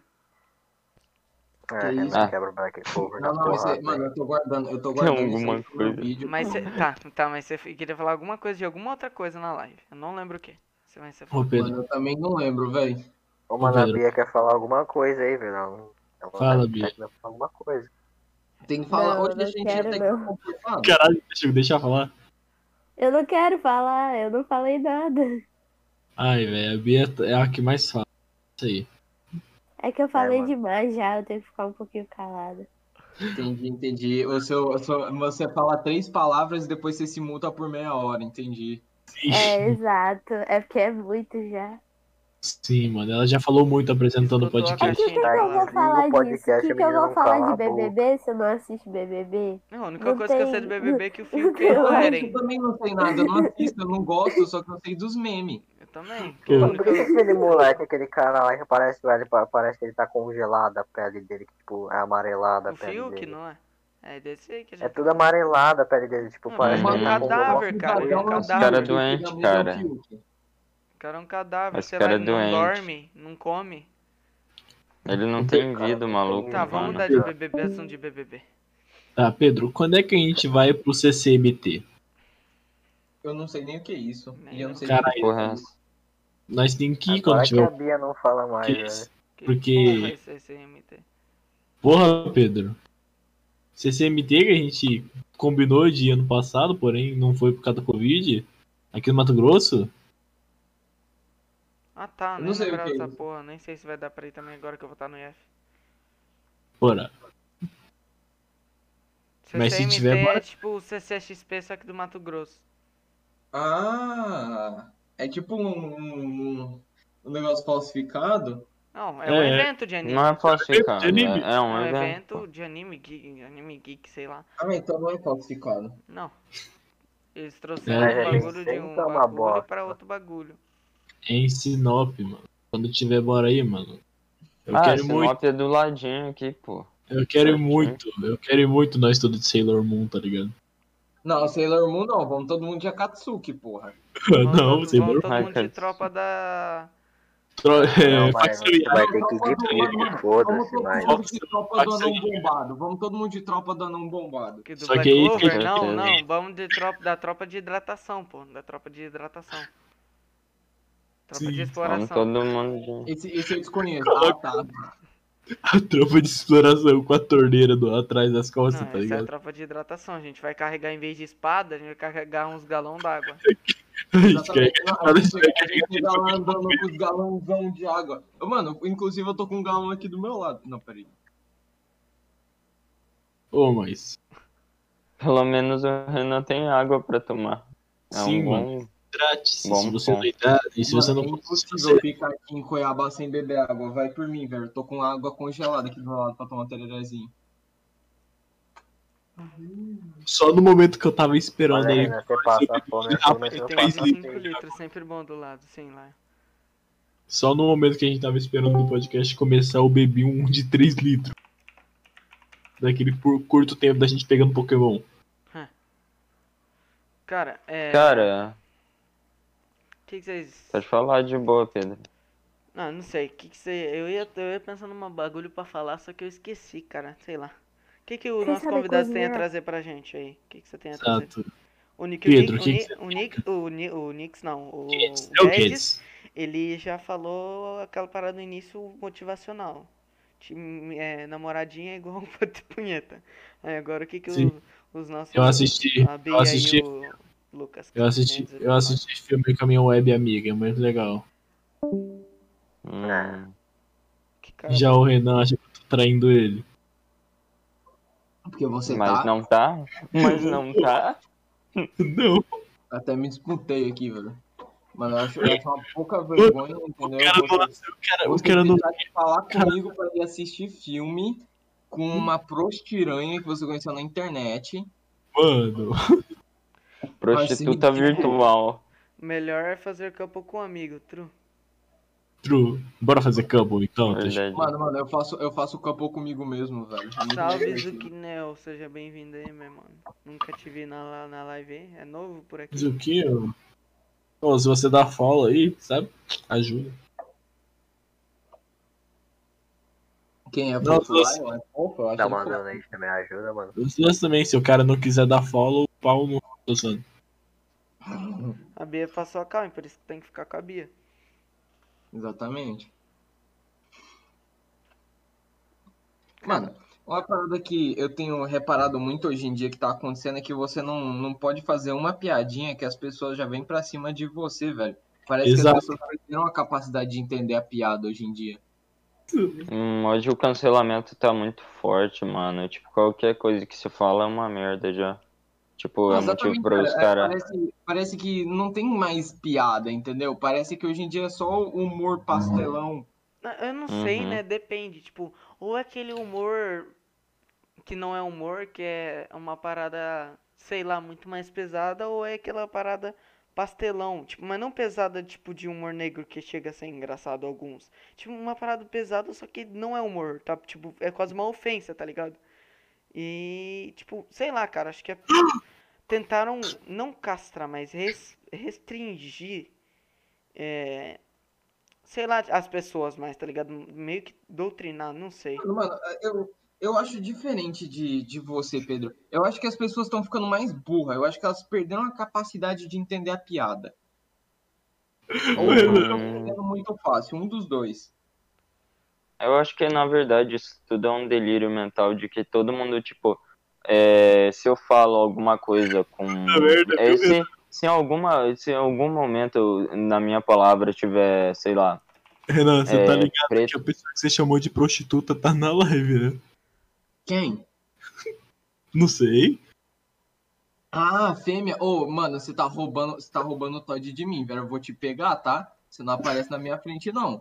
É, isso? Renan quebra o Black Clover na Não, esse, porrada. mano, eu tô guardando Tem isso alguma aí pro coisa. vídeo. Mas mas você queria falar alguma coisa de alguma outra coisa na live. Eu não lembro o que. Você Ô, Pedro. Mano, eu também não lembro, velho. Ô, mano, a Pedro. Bia quer falar alguma coisa aí, velho. Ela Fala, vai Bia. falar alguma coisa. Tem que falar. Não, Hoje a não gente quero, já tem não. que comportado. Caralho, deixa eu falar. Eu não quero falar, eu não falei nada. Ai, velho, a Bia é a que mais fala. Isso aí. É que eu falei mano. demais já, eu tenho que ficar um pouquinho calada. Entendi. Você fala 3 palavras e depois você se multa por meia hora, entendi. É, exato. É porque é muito já. Sim, mano, ela já falou muito apresentando o Escutou a podcast. É que o que, caixinha de eu vou palavras. falar Liga o podcast, disso? O que, a que eu menina vou não falar cala de a boca. BBB se eu não assiste BBB? Não, a única Não coisa que eu tem- sei do BBB é que o Fiuk Eu é o acho Eu Eren. também não sei nada, eu não assisto, eu não gosto, só que eu sei dos memes. Eu também. Eu- A Por que que única... aquele moleque, aquele cara lá que parece, velho, parece que ele tá congelado a pele dele, que tipo, é amarelada a O pele Fiuk, dele. não é? É desse aí que a gente É tudo amarelado a pele dele, tipo, Não, parece mas que é ele tá cadáver, congelado. cara, ele é um cadáver. Cara doente, cara. O cara é um cadáver, Esse sei lá, cara é ele não doente. dorme, não come. Ele não tem vida, o maluco, Tá, vamos mano. mudar de BBB, assunto de BBB. Tá, Pedro, quando é que a gente vai pro CCMT? Eu não sei nem o que é isso. E eu não sei Caralho. nem Porra, é essa? Nós tem que ir quando Agora que tiver a Bia não fala mais, Que velho. isso? Que Porque- porra é CCMT? Porra, Pedro. CCMT que a gente combinou de ano passado, porém não foi por causa da Covid, aqui no Mato Grosso. Ah tá, Eu nem não sei o lembrava que é dessa isso. porra, nem sei se vai dar pra ir também agora que eu vou estar no IF. Porra. Mas se CCMT tiver, é bora. tipo o CCXP, só que do Mato Grosso. Ah, é tipo um negócio falsificado? Não, é um É. evento de anime. Não é falsificado, De anime. é É um um evento. evento de anime geek, sei lá. Ah, então não é falsificado. Não. Eles trouxeram Mas um é bagulho de sempre um uma bagulho bosta. pra outro bagulho. É em Sinop, mano. Quando tiver, bora aí, mano. Eu Ah, quero muito. Sinop é do ladinho aqui, pô. Eu quero certinho. muito. Eu quero muito nós todos de Sailor Moon, tá ligado? Não, Sailor Moon não, vamos todo mundo de Akatsuki, porra. Não, Vamos Sailor todo Ai, mundo de cara. tropa da Não, mas Facção você vai Yamato. ter que ir de pico, Vamos foda-se, todo mas. mundo de tropa do Facção anão bombado. Vamos todo mundo de tropa do anão bombado. Que do Só Black que aí Clover? fica- Não, não, vamos da tropa de hidratação, pô. Da tropa de hidratação. Tropa de Sim. Vamos exploração. todo mundo de... Esse eu desconheço. Ah, tá. A tropa de exploração com a torneira atrás das costas, Não, tá essa é a ligado? tropa de hidratação. A gente vai carregar, em vez de espada, a gente vai carregar uns galão d'água. A gente Exatamente. quer Não, a gente chega lá andando com os galãozão de água. Mano, inclusive eu tô com um galão aqui do meu lado. Não, peraí. Ô, mas. Pelo menos o Renan tem água pra tomar. É Sim, um mano. bom... Hidrate-se. Bom Se você não ponto. hidrata, e se você Mano, não. é impossível ficar aqui em Cuiabá sem beber água. Vai por mim, velho. Tô com água congelada aqui do meu lado pra tomar um tererezinho. Só no momento que eu tava esperando Olha, aí. Renan, você passa fome, eu também Eu não tenho uns passo 5 sede. litros, sempre bom do lado, sim, lá. Só no momento que a gente tava esperando o podcast começar, eu bebi um de 3 litros. Daquele por curto tempo da gente pegando Pokémon. Cara, Cara, O que vocês... pode falar de boa, Pedro. Não sei. O que você... Eu ia pensando num bagulho pra falar, só que eu esqueci, cara. Sei lá. O que o Vocês nosso sabem convidado tem a cozinhar? trazer pra gente aí? O que você tem a trazer? Exato. O Nick, Pedro, o o que Nick, que o Guedes, é o Guedes, Guedes. ele já falou aquela parada no início motivacional. Namoradinha é igual bater punheta. Aí agora o que Sim. os nossos... Eu assisti. A Bia Eu assisti. e o Lucas. Eu assisti filme com a minha web amiga, é muito legal. Que cara Já o Renan acha que eu tô traindo ele. Porque você Mas tá. não tá? Mas não tá? Não. Até me disputei aqui, velho. Mano, eu acho uma pouca vergonha, entendeu? O cara não. deixar de falar comigo pra ir assistir filme com uma prostiranha que você conheceu na internet. Mano. Prostituta virtual. Melhor é fazer campo com um amigo, true. True. Bora fazer couple então, Teixeira? Verdade. Mano, eu faço couple comigo mesmo, velho. É muito Salve divertido. Zukinel, seja bem-vindo aí, meu mano. Nunca te vi na live aí, é novo por aqui. Mas o que? Pô, se você dá follow aí, sabe? Ajuda. Quem é Não, fofo lá, eu acho fofo, eu acho Tá ele fofo. mandando aí também ajuda, mano. Os dois também, se o cara não quiser dar follow, o pau não. Tô zoando. A Bia passou a calma, por isso que tem que ficar com a Bia. Exatamente. Mano, uma parada que eu tenho reparado muito hoje em dia que tá acontecendo é que você não pode fazer uma piadinha que as pessoas já vêm pra cima de você, velho. Parece que Exato. as pessoas perderam a capacidade de entender a piada hoje em dia. Hoje o cancelamento tá muito forte, mano. Tipo, qualquer coisa que se fala é uma merda já. Tipo, é motivo Exatamente, para os cara. caras. Parece que não tem mais piada, entendeu? Parece que hoje em dia é só humor pastelão. Eu não sei, Uhum. né? Depende. Tipo, ou é aquele humor que não é humor, que é uma parada, sei lá, muito mais pesada, ou é aquela parada pastelão. Tipo, mas não pesada, tipo, de humor negro que chega a ser engraçado alguns. Tipo, uma parada pesada, só que não é humor, tá? Tipo, é quase uma ofensa, tá ligado? E, tipo, sei lá, cara, acho que tentaram não castrar, mas restringir, sei lá, as pessoas mais, tá ligado? Meio que doutrinar, não sei. Mano, eu acho diferente de você, Pedro. Eu acho que as pessoas estão ficando mais burras. Eu acho que elas perderam a capacidade de entender a piada. Ou estão entendendo muito fácil, um dos dois. Eu acho que, na verdade, isso tudo é um delírio mental de que todo mundo, tipo, se eu falo alguma coisa com... Se em algum momento na minha palavra tiver, sei lá... Renan, você tá ligado preto. que a pessoa que você chamou de prostituta tá na live, né? Quem? Não sei. Ah, fêmea. Ô, mano, você tá roubando o Todd de mim, velho. Eu vou te pegar, tá? Você não aparece na minha frente, não.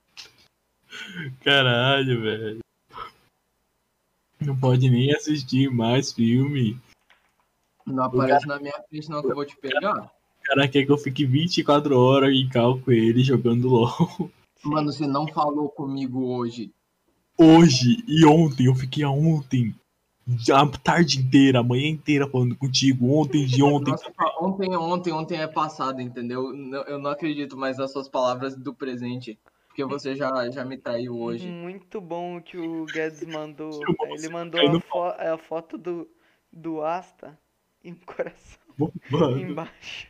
Caralho, velho. Não pode nem assistir mais filme. Não aparece na minha frente, não, que eu vou te pegar. O cara quer que eu fique 24 horas em cal com ele jogando LOL. Mano, você não falou comigo hoje. Hoje e ontem, eu fiquei ontem. A tarde inteira, a manhã inteira falando contigo. Ontem de ontem. Nossa, ontem é passado, entendeu? Eu não acredito mais nas suas palavras do presente. porque você já me traiu hoje. Muito bom o que o Guedes mandou. Desculpa, Ele você mandou caiu no a foto do Asta e um coração Mano, embaixo.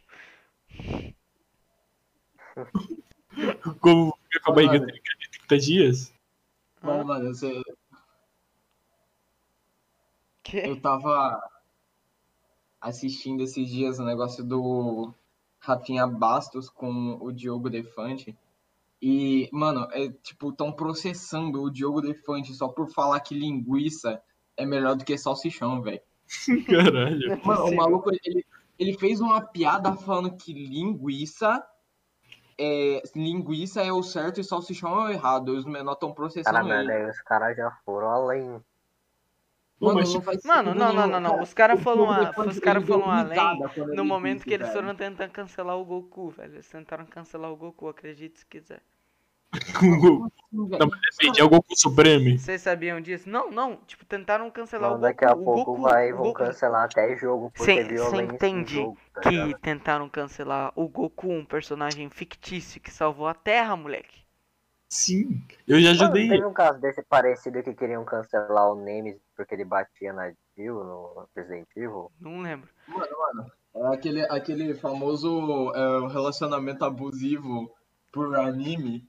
como fica com a barriga Mano. dele de 30 dias? Bom, mano, Que? eu tava assistindo esses dias o negócio do Rafinha Bastos com o Diogo Defante. E, mano, tão processando o Diogo Defante só por falar que linguiça é melhor do que salsichão, velho. Caralho. Não é Mano, o possível. maluco, ele fez uma piada falando que linguiça é o certo e salsichão é o errado. E os menores estão Cara, processando mas ele. daí os caras já foram além. Pô, Mano, mas não tipo, faz Mano, sentido não, não, nenhum. não, não. Cara, Os caras o foram, Diogo Defante, os cara ele deu foram além risada quando no ele momento disse, que eles velho. foram tentar cancelar o Goku, velho. Eles tentaram cancelar o Goku, acredite se quiser. não, mas defende, é o Goku Supremo. Vocês sabiam disso? Não, não. Tipo, tentaram cancelar Não, o daqui Goku. a O pouco Goku. vão O Goku. cancelar até jogo por ter Você violência em entende jogo, tá que ligado? tentaram cancelar o Goku, um personagem fictício que salvou a Terra, moleque? Sim, eu já Mano, ajudei. teve um caso desse parecido que queriam cancelar o Nemesis porque ele batia na Jill no Resident Evil. Não lembro. É aquele famoso relacionamento abusivo por anime.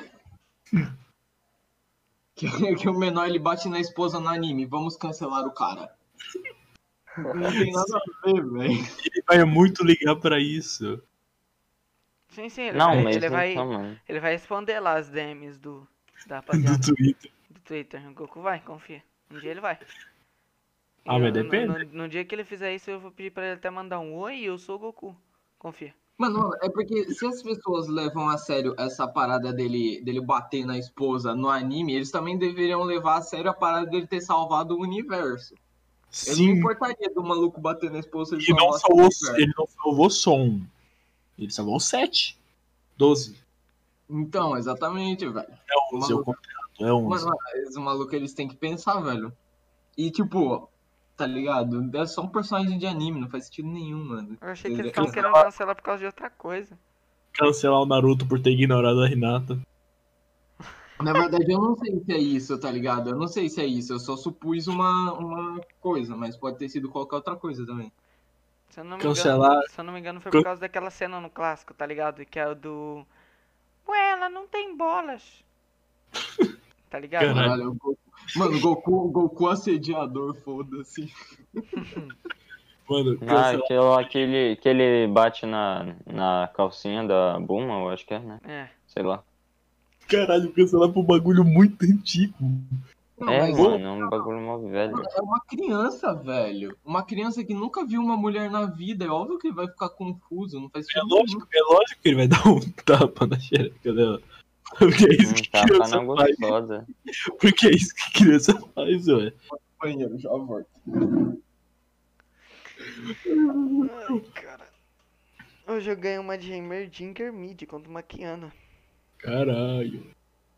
Que o menor ele bate na esposa no anime. Vamos cancelar o cara. Não tem nada a ver, velho. Ele vai muito ligar pra isso. Sim, sim, Não, mas ele vai, então, mano. ele vai responder lá as DMs da Do rapaziada Twitter. do Twitter. O Goku vai, confia. Um dia ele vai. Ah, mas depende. No dia que ele fizer isso, eu vou pedir pra ele até mandar um oi, eu sou o Goku. Confia. Mano, é porque se as pessoas levam a sério essa parada dele bater na esposa no anime, eles também deveriam levar a sério a parada dele ter salvado o universo. Eu não me Sim, importaria do maluco bater na esposa e e não salvar o salvou, universo. ele não salvou só um. Ele salvou 7. 12. Então, exatamente, velho. É 11, eu contrato. É 11. Mano, esses malucos eles têm que pensar, velho. E tipo, tá ligado? É só um personagem de anime, não faz sentido nenhum, mano. Eu achei que eles É, estavam querendo cancelar por causa de outra coisa. Cancelar o Naruto por ter ignorado a Hinata. Na verdade, eu não sei se é isso, tá ligado? Eu não sei se é isso. Eu só supus uma coisa, mas pode ter sido qualquer outra coisa também. Se eu não me Cancelar- engano, se eu não me engano foi por causa daquela cena no clássico, tá ligado? Que é o do... Ué, ela não tem bolas. Tá ligado? Caralho. Caralho, mano, Goku assediador, foda-se. Mano, Ah, cancelar. que ele bate na calcinha da Bulma, eu acho que é, né? É. Sei lá. Caralho, cancelar por um bagulho muito antigo. Não, É, mas mano, é um bagulho mó velho. é uma criança, velho. Uma criança que nunca viu uma mulher na vida. É óbvio que ele vai ficar confuso, não faz É sentido nenhum. lógico que ele vai dar um tapa na xereca dela. Porque é isso que Tapa criança na faz. gostosa. Porque é isso que criança faz, ué. Banheiro, já volto. Ai, cara. Hoje eu ganhei uma de Heimerdinger Mid contra uma Kiana. Caralho.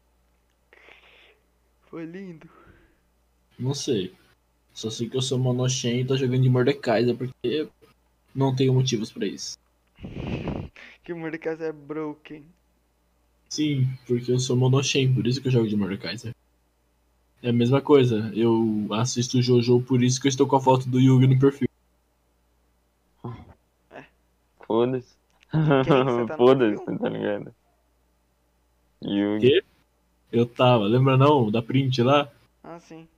Foi lindo. Não sei. Só sei que eu sou Monoshen e tô jogando de Mordekaiser porque não tenho motivos pra isso. Que o Mordecai é broken. Sim, porque eu sou Monoshen, por isso que eu jogo de Mordekaiser. É a mesma coisa, eu assisto o Jojo, por isso que eu estou com a foto do Yugi no perfil. Foda-se. Quem que você tá no Foda-se, perfil? tá ligado? Yugi. Quê? Eu tava, lembra não, da print lá? Ah, sim.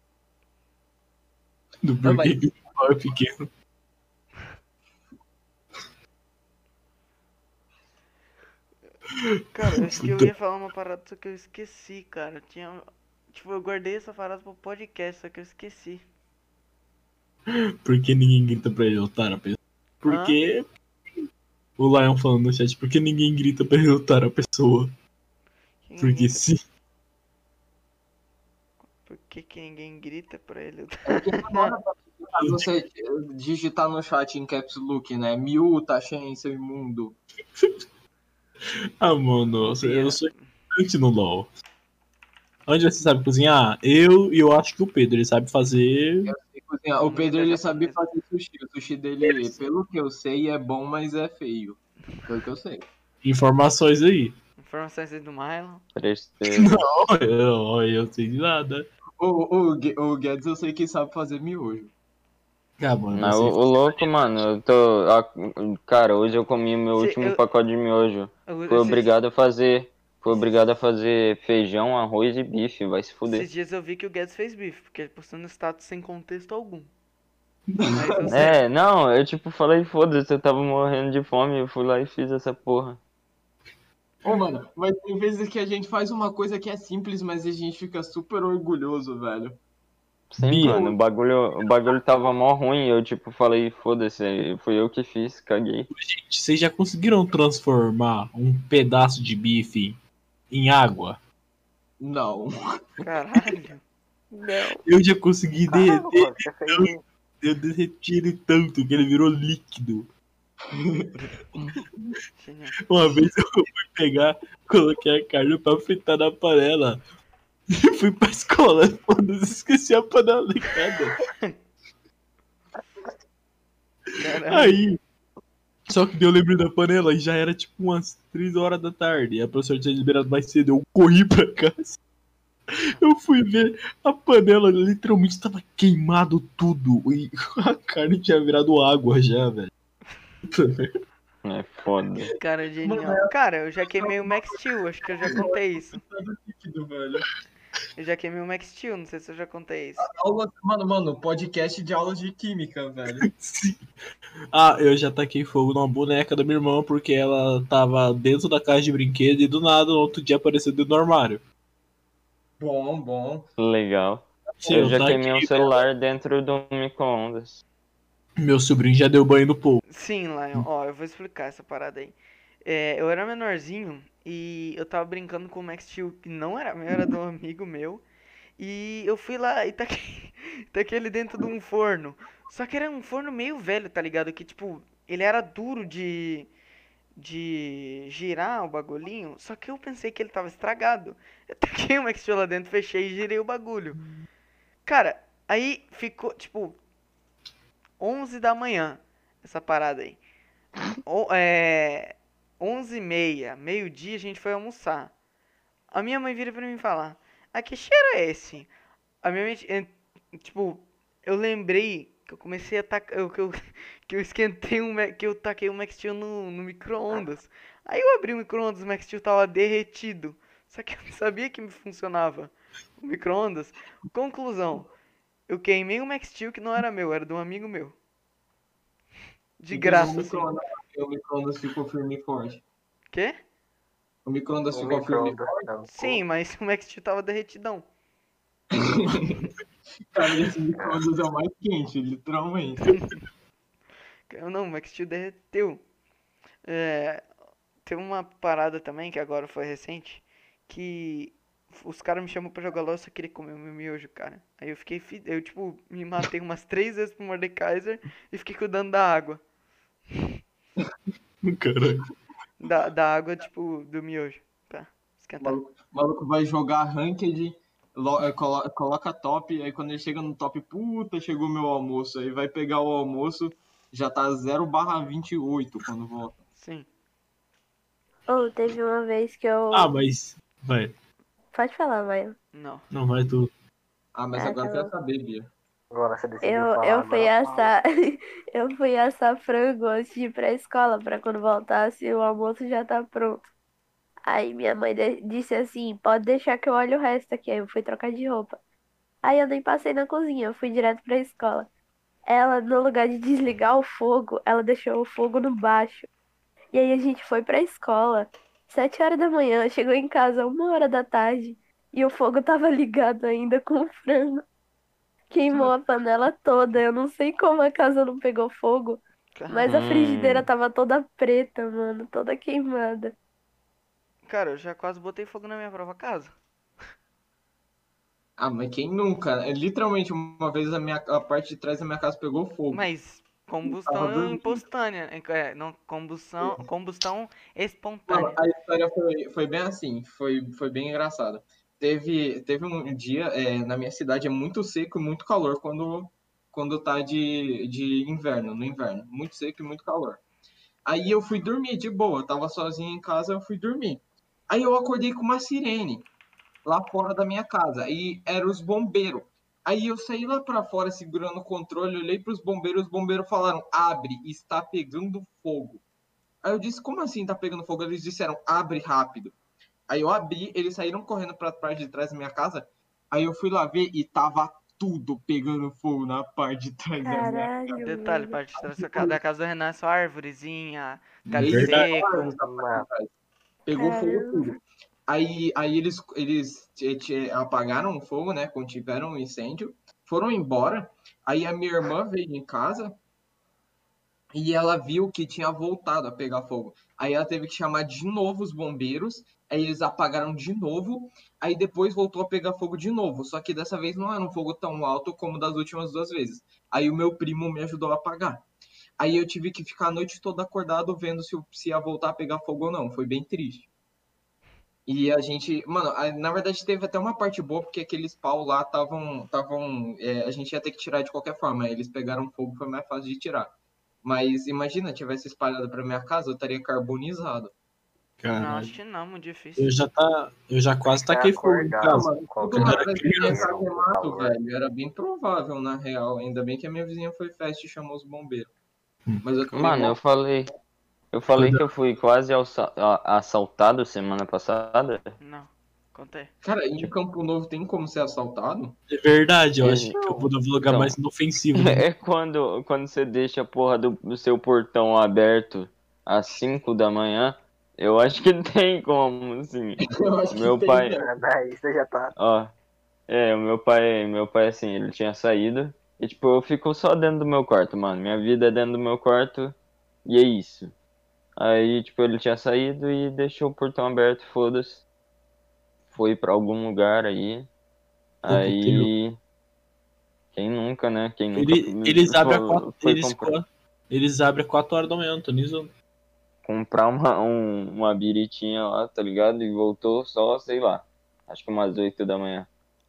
Do Não, mas- Burger é pequeno. Cara, eu acho que eu ia falar uma parada, só que eu esqueci, cara. Tipo, eu guardei essa parada pro podcast, só que eu esqueci. Por que ninguém grita pra ele lutar a pessoa? Porque... O Lion falando no chat, por que ninguém grita pra ele lutar a pessoa? Que Porque ninguém- sim. Por que ninguém grita pra ele? Você digitar no chat em caps look, né? Miu, Taxen, seu imundo. Ah, mano, eu sou ignorante no LoL. Onde você sabe cozinhar? Eu acho que o Pedro, ele sabe fazer... O Pedro, ele sabe fazer sushi. O sushi dele, pelo que eu sei, é bom, mas é feio. Pelo que eu sei. Informações aí. Informações aí do Milo. Tristeza. Eu sei de nada. O Guedes eu sei que sabe fazer miojo. Ah, mano, Mas você... o louco, mano, eu tô. Cara, hoje eu comi meu Se- último eu- pacote de miojo. Fui esses, obrigado a fazer. Fui obrigado a fazer feijão, arroz e bife, vai se fuder. esses dias eu vi que o Guedes fez bife, porque ele postou no status sem contexto algum. Mas eu sei. É, não, eu tipo falei, foda-se, eu tava morrendo de fome, eu fui lá e fiz essa porra. Ô, mano, mas tem vezes que a gente faz uma coisa que é simples, mas a gente fica super orgulhoso, velho. Sim, Bia. mano, o bagulho tava mó ruim, eu tipo falei, foda-se, fui eu que fiz, caguei. Gente, vocês já conseguiram transformar um pedaço de bife em água? Não. Caralho. Não. Eu já consegui Caramba, derreter, mano, você fez isso. eu derreti ele tanto que ele virou líquido. Genial. Uma vez eu fui pegar, coloquei a carne pra fritar na panela e fui pra escola. Foda-se, esqueci a panela ligada. Caralho. Aí, só que daí eu lembrei da panela e já era tipo umas 3 horas da tarde. E a professora tinha liberado mais cedo, eu corri pra casa. Eu fui ver, a panela literalmente tava queimado tudo. E a carne tinha virado água já, velho. É foda. Cara, genial. Cara, eu já queimei o Max Steel, acho que eu já contei isso. Líquido, velho. Eu já queimei o Max Steel, não sei se eu já contei isso. Mano, podcast de aulas de química, velho. Sim. Ah, eu já taquei fogo numa boneca da minha irmã porque ela tava dentro da caixa de brinquedo e do nada no outro dia apareceu dentro do armário. Bom. Legal. Sim, Eu já taquei, queimei um celular dentro do micro-ondas. Meu sobrinho já deu banho no povo. Sim, Lion, ó, eu vou explicar essa parada aí. É, eu era menorzinho e eu tava brincando com o Max Steel, que não era meu, era de um amigo meu. E eu fui lá e taquei, taquei ele dentro de um forno. Só que era um forno meio velho, tá ligado? Que tipo, ele era duro de girar o bagulhinho. Só que eu pensei que ele tava estragado. Eu taquei o Max Steel lá dentro, fechei e girei o bagulho. Cara, aí ficou tipo 11 da manhã, essa parada aí. 11h30, meio-dia, a gente foi almoçar. A minha mãe vira pra mim e fala: Ah, que cheiro é esse? A minha mente, tipo, eu lembrei que eu comecei a tacar, que eu esquentei que eu taquei o Max Steel no micro-ondas. Aí eu abri o micro-ondas, o Max Steel tava derretido. Só que eu não sabia que funcionava o micro-ondas. Conclusão, eu queimei o Max Steel que não era meu, era de um amigo meu. De graça, assim. O micro-ondas ficou firme e forte. Quê? O micro-ondas O ficou firme e micro-ondas forte. tancou. Sim, mas o Max Steel tava derretidão. Cara, esse micro-ondas é o mais quente, literalmente. Não, o Max Steel derreteu. É, tem uma parada também, que agora foi recente, que os caras me chamam pra jogar LOL, eu só queria comer o meu miojo, cara. Aí eu fiquei, eu tipo, me matei umas 3 vezes pro Mordekaiser e fiquei cuidando da água. Caralho. Da água, tipo, do miojo, pra esquentar. O maluco vai jogar ranked, coloca top, aí quando ele chega no top, puta, chegou meu almoço. Aí vai pegar o almoço, já tá 0/28 quando volta. Sim. Ou teve uma vez que eu. Ah, mas. Vai. Pode falar, Maio. Não. Não, vai tu. Ah, mas Ah, agora tá eu quero bom. saber, Bia. Agora você decidiu Eu, falar, eu fui agora fala. assar. Eu fui assar frango antes de ir pra escola, pra quando voltasse o almoço já tá pronto. Aí minha mãe disse assim: pode deixar que eu olho o resto aqui. Aí eu fui trocar de roupa. Aí eu nem passei na cozinha, eu fui direto pra escola. Ela, no lugar de desligar o fogo, ela deixou o fogo no baixo. E aí a gente foi pra escola, 7 horas da manhã, chegou em casa 1 hora da tarde e o fogo tava ligado ainda com o frango. Queimou a panela toda. Eu não sei como a casa não pegou fogo, mas a frigideira tava toda preta, mano, toda queimada. Cara, eu já quase botei fogo na minha própria casa. Ah, mas quem nunca? Literalmente, uma vez a parte de trás da minha casa pegou fogo. Mas Tava combustão dormindo. espontânea. Não, combustão Não, espontânea. a história foi bem assim, foi bem engraçada. Teve um dia, na minha cidade é muito seco e muito calor quando tá de inverno, no inverno. Muito seco e muito calor. Aí eu fui dormir de boa, eu tava sozinho em casa, eu fui dormir. Aí eu acordei com uma sirene lá fora da minha casa. E eram os bombeiros. Aí eu saí lá pra fora segurando o controle, olhei pros bombeiros, os bombeiros falaram, abre, está pegando fogo. Aí eu disse, como assim tá pegando fogo? Eles disseram, abre rápido. Aí eu abri, eles saíram correndo pra parte de trás da minha casa. Aí eu fui lá ver e tava tudo pegando fogo na parte de trás da minha casa. Caralho, Detalhe, mano. parte de trás da casa do Renan é só árvorezinha, galho Verdade. seco. Pegou fogo Caramba. tudo. Aí eles apagaram o fogo, né? Contiveram o incêndio, foram embora. Aí a minha irmã veio em casa e ela viu que tinha voltado a pegar fogo. Aí ela teve que chamar de novo os bombeiros. Aí eles apagaram de novo. Aí depois voltou a pegar fogo de novo. Só que dessa vez não era um fogo tão alto como das últimas 2 vezes. Aí o meu primo me ajudou a apagar. Aí eu tive que ficar a noite toda acordado vendo se ia voltar a pegar fogo ou não. Foi bem triste. E a gente, mano, na verdade teve até uma parte boa, porque aqueles pau lá a gente ia ter que tirar de qualquer forma. Aí eles pegaram fogo, foi mais fácil de tirar. Mas imagina, tivesse espalhado pra minha casa, eu estaria carbonizado. Não, Caralho. acho que não, muito difícil. Eu já quase taquei fogo em acordar, casa. mano. Tudo Quando lá era atrás da minha criança. casa é mato, Calor. velho. Era bem provável, na real. Ainda bem que a minha vizinha foi festa e chamou os bombeiros. Mas eu tomei Mano, mó- eu falei que eu fui quase assaltado semana passada. Não, contei. Cara, em Campo Novo tem como ser assaltado? É verdade, eu É, acho que eu vou no lugar então. mais inofensivo. Né? É quando você deixa a porra do seu portão aberto às 5 da manhã. Eu acho que tem como, assim. Eu acho que Meu tem, pai, né? Daí você já tá. ó, o meu pai, assim, ele tinha saído. E, tipo, eu fico só dentro do meu quarto, mano. Minha vida é dentro do meu quarto. E é isso. Aí, tipo, ele tinha saído e deixou o portão aberto, foda-se. Foi pra algum lugar aí. Aí. Quem nunca, né? Quem nunca Eles abrem a 4, foi comprar, eles abrem 4 horas da manhã, Antônio. comprar uma biritinha lá, tá ligado? E voltou só, sei lá. Acho que umas 8 da manhã.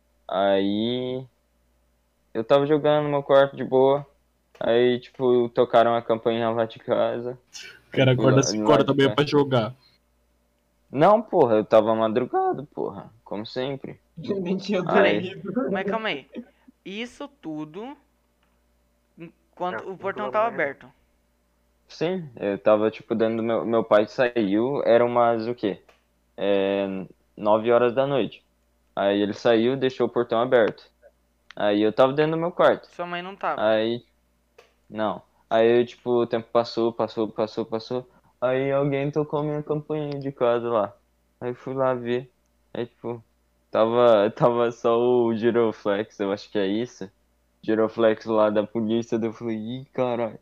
Aí. Eu tava jogando no meu quarto de boa. Aí, tipo, tocaram a campainha lá de casa. O cara Fui acorda lá, 5 lá horas da de manhã cá. pra jogar. Não, porra, eu tava madrugado, porra. Como sempre. Eu nem tinha Aí. dormido. Mas calma aí. Isso tudo enquanto o cinco portão da tava manhã. aberto. Sim, eu tava, tipo, dentro do meu pai saiu, era umas, o quê? 9 horas da noite. Aí ele saiu, deixou o portão aberto. Aí eu tava dentro do meu quarto. Sua mãe não tava. Aí, não. Aí, tipo, o tempo passou. Aí alguém tocou minha campainha de casa lá. Aí fui lá ver. Aí, tipo, tava só o Giroflex, eu acho que é isso. Giroflex lá da polícia. Daí eu falei, ih, caralho.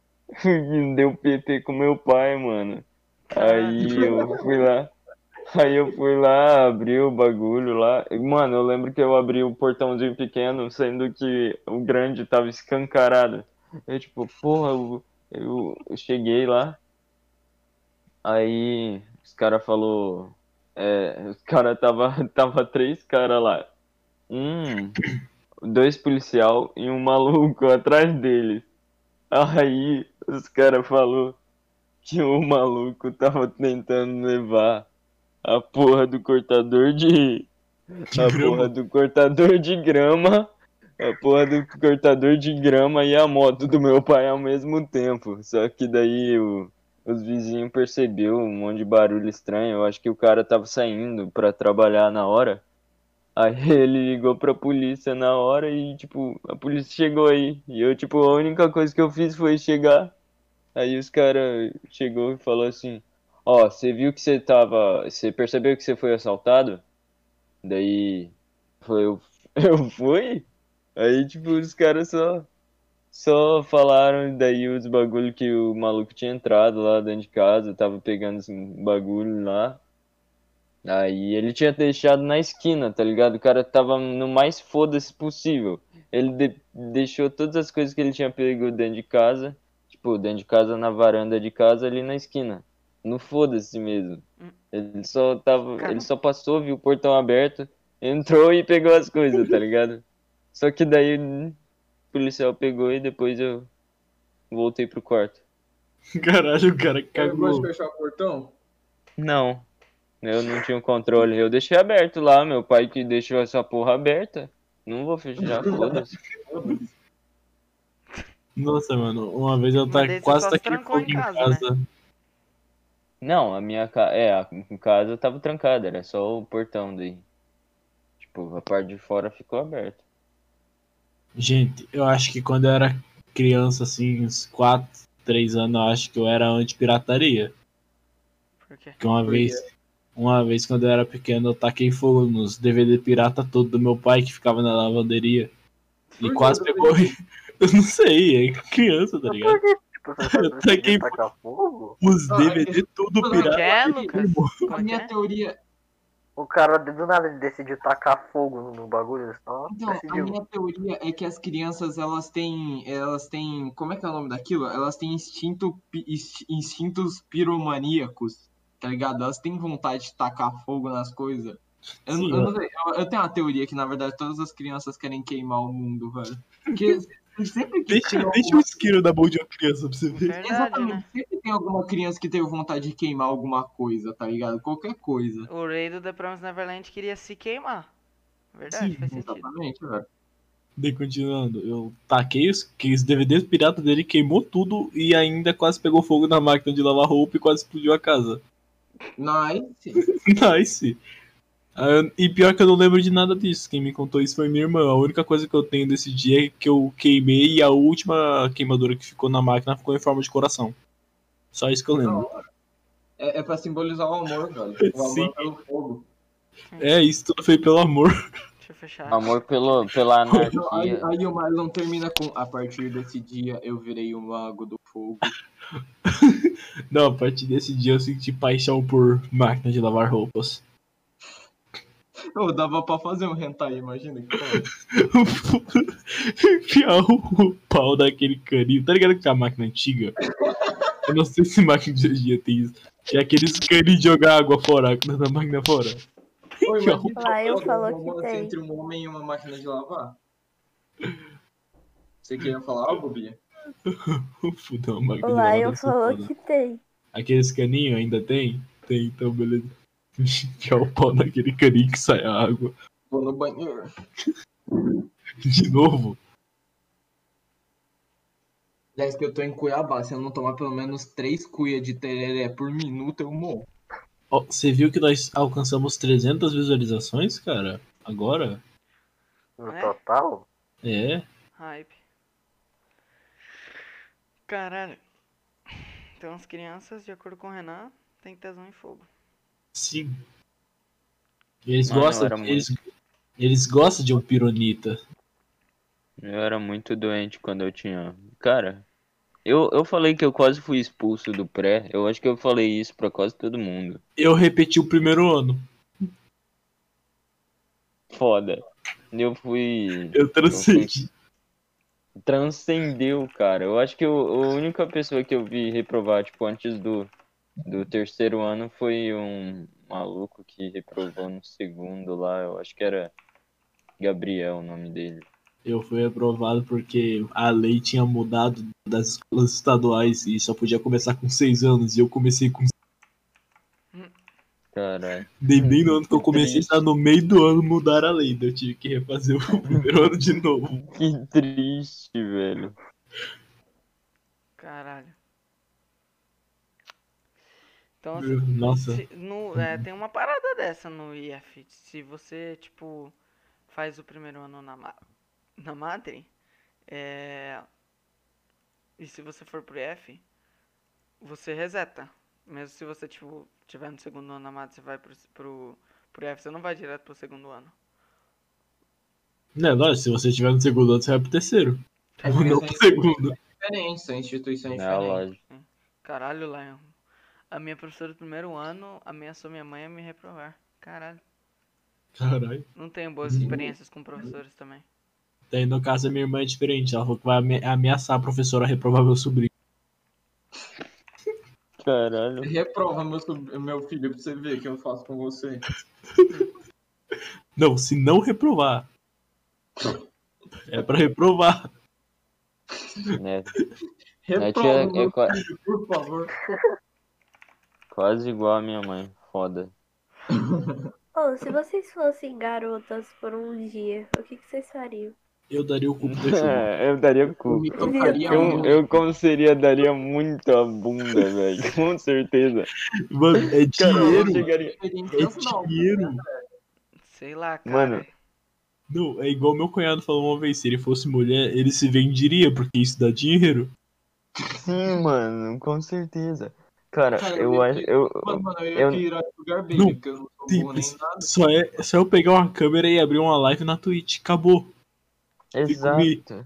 Deu PT com meu pai, mano. Aí eu fui lá. Aí eu fui lá, abri o bagulho lá. Mano, eu lembro que eu abri o portãozinho pequeno, sendo que o grande tava escancarado. Eu, tipo, porra, eu cheguei lá. Aí os caras falou. Os caras tava 3 caras lá. Um, 2 policial e um maluco atrás deles. Aí os caras falou que o maluco tava tentando levar a porra do cortador de. A porra do cortador de grama. A porra do cortador de grama e a moto do meu pai ao mesmo tempo. Só que daí os vizinhos percebeu um monte de barulho estranho. Eu acho que o cara tava saindo pra trabalhar na hora. Aí ele ligou pra polícia na hora e, tipo, a polícia chegou aí. E eu, tipo, a única coisa que eu fiz foi chegar. Aí os caras chegou e falou assim, ó, você viu que você percebeu que você foi assaltado? Daí foi eu fui? Aí tipo os caras só falaram daí os bagulho que o maluco tinha entrado lá dentro de casa, tava pegando esse bagulho lá. Aí ele tinha deixado na esquina, tá ligado? O cara tava no mais foda-se possível. Ele deixou todas as coisas que ele tinha pego dentro de casa, tipo, dentro de casa, na varanda de casa, ali na esquina. No foda-se mesmo. Ele só passou, viu o portão aberto, entrou e pegou as coisas, tá ligado? Só que daí o policial pegou e depois eu voltei pro quarto. Caralho, o cara Eu não gosto cagou. de fechar o portão. Não. Eu não tinha o controle. Eu deixei aberto lá, meu pai que deixou essa porra aberta. Não vou fechar, foda-se. Nossa, mano, uma vez eu Mas daí você quase só se taquei trancou fogo em em casa, né? casa. Não, a minha a casa tava trancada, era só o portão daí. Tipo, a parte de fora ficou aberta. Gente, eu acho que quando eu era criança, assim, uns 4, 3 anos, eu acho que eu era anti-pirataria. Por quê? Porque uma vez quando eu era pequeno, eu taquei fogo nos DVD pirata todo do meu pai que ficava na lavanderia. Ele Por quase quê? pegou. Eu não sei, é criança, tá Mas ligado? por que, tipo, você só Eu decidiu taquei tacar fogo? os Ah, DVD tudo Mano, Como que pirata. é, Lucas? A Como que minha é? teoria. O cara do nada ele decidiu tacar fogo no bagulho, ele só Então, a decidiu. minha teoria é que as crianças, elas têm, como é que é o nome daquilo? Elas têm instintos piromaníacos, tá ligado? Elas têm vontade de tacar fogo nas coisas. Sim, Eu não sei, eu tenho uma teoria que, na verdade, todas as crianças querem queimar o mundo, velho. Porque sempre que tem deixa o isqueiro da mão de uma criança pra você ver. Verdade, Exatamente, né? sempre tem alguma criança que teve vontade de queimar alguma coisa, tá ligado? Qualquer coisa. O rei do The Promised Neverland queria se queimar. Verdade, faz sentido. Exatamente, velho. Daí continuando, eu taquei os DVDs pirata dele, queimou tudo e ainda quase pegou fogo na máquina de lavar roupa e quase explodiu a casa. Nice. Nice. E pior que eu não lembro de nada disso. Quem me contou isso foi minha irmã. A única coisa que eu tenho desse dia é que eu queimei e a última queimadura que ficou na máquina ficou em forma de coração. Só isso que eu lembro. É pra simbolizar o amor, velho. O Sim. amor pelo fogo. É, isso tudo foi pelo amor. Deixa eu fechar. Amor pela Aí, anarquia. aí o Marlon termina com: a partir desse dia eu virei o mago do fogo. Não, a partir desse dia eu senti paixão por máquina de lavar roupas. Ô, dava pra fazer um hentai, imagina que foda. Enfiar o pau daquele caninho. Tá ligado que é a máquina antiga? Eu não sei se máquina de hoje em dia tem isso. Que é aqueles caninhos de jogar água fora, da máquina fora. Ô, imagina Lá eu foda, falou um que romance tem. entre um homem e uma máquina de lavar. Você queria falar algo, Bia? Fudeu, a máquina O de lavar Lion deve ser falou foda. que tem. Aqueles caninhos ainda tem? Tem, então beleza. Enfiar o pau naquele caninho que sai a água. Vou no banheiro. De novo. Aliás, que eu tô em Cuiabá, se eu não tomar pelo menos 3 cuias de tereré por minuto, eu morro. Ó, você viu que nós alcançamos 300 visualizações, cara? Agora? No É? total? É. Hype. Caralho. Então as crianças, de acordo com o Renan, tem tesão em fogo. Sim. Eles Mano, gostam. eu era Eles gostam de um pironita. Eu era muito doente quando eu tinha. Cara, eu falei que eu quase fui expulso do pré. Eu acho que eu falei isso pra quase todo mundo. Eu repeti o primeiro ano. Foda. Eu fui. Eu transcendi. Transcendeu, cara. Eu acho que a única pessoa que eu vi reprovar, tipo, antes do terceiro ano foi um maluco que reprovou no segundo lá. Eu acho que era Gabriel o nome dele. Eu fui aprovado porque a lei tinha mudado das escolas estaduais e só podia começar com 6 anos. E eu comecei com. Caralho. Bem no ano que eu comecei, Triste. tá no meio do ano mudar a lei. Daí eu tive que refazer o primeiro ano de novo. Que triste, velho. Caralho. Então, assim, Nossa. tem uma parada dessa no IF. Se você, tipo, faz o primeiro ano na Madre, e se você for pro IF, você reseta. Mesmo se você, tipo, tiver no segundo ano na Madre, você vai pro IF, você não vai direto pro segundo ano. Né, lógico, se você estiver no segundo ano, você vai pro terceiro. É Ou não pro segundo. diferentes, são instituições Não é diferentes. lógico. Caralho, Lion. A minha professora do primeiro ano ameaçou minha mãe a me reprovar. Caralho. Caralho. Não tenho boas experiências com professores também. Daí, no caso, a minha irmã é diferente. Ela falou que vai ameaçar a professora a reprovar meu sobrinho. Caralho. Reprova meu filho pra você ver o que eu faço com você. Não, se não reprovar. É pra reprovar. Né? Reprova É meu filho, por favor. quase igual a minha mãe. Foda. Ô, se vocês fossem garotas por um dia, o que vocês fariam? Eu daria o cu pro cachorro. Eu daria Eu cu. me tocaria Meu muito. Eu como seria, daria muito a bunda, velho. Com certeza. Mano, é Cara, eu dinheiro. chegaria. Experiências novas, dinheiro. né? Sei lá, cara. Mano. Não, é igual meu cunhado falou uma vez, se ele fosse mulher, ele se venderia, porque isso dá dinheiro. Sim, mano, com certeza. Cara, Cara, eu acho. Mano, eu ia eu- virar Sugar Baby, Não, porque eu não sou burro nem Simples. nada. Só eu pegar uma câmera e abrir uma live na Twitch. Acabou. Exato.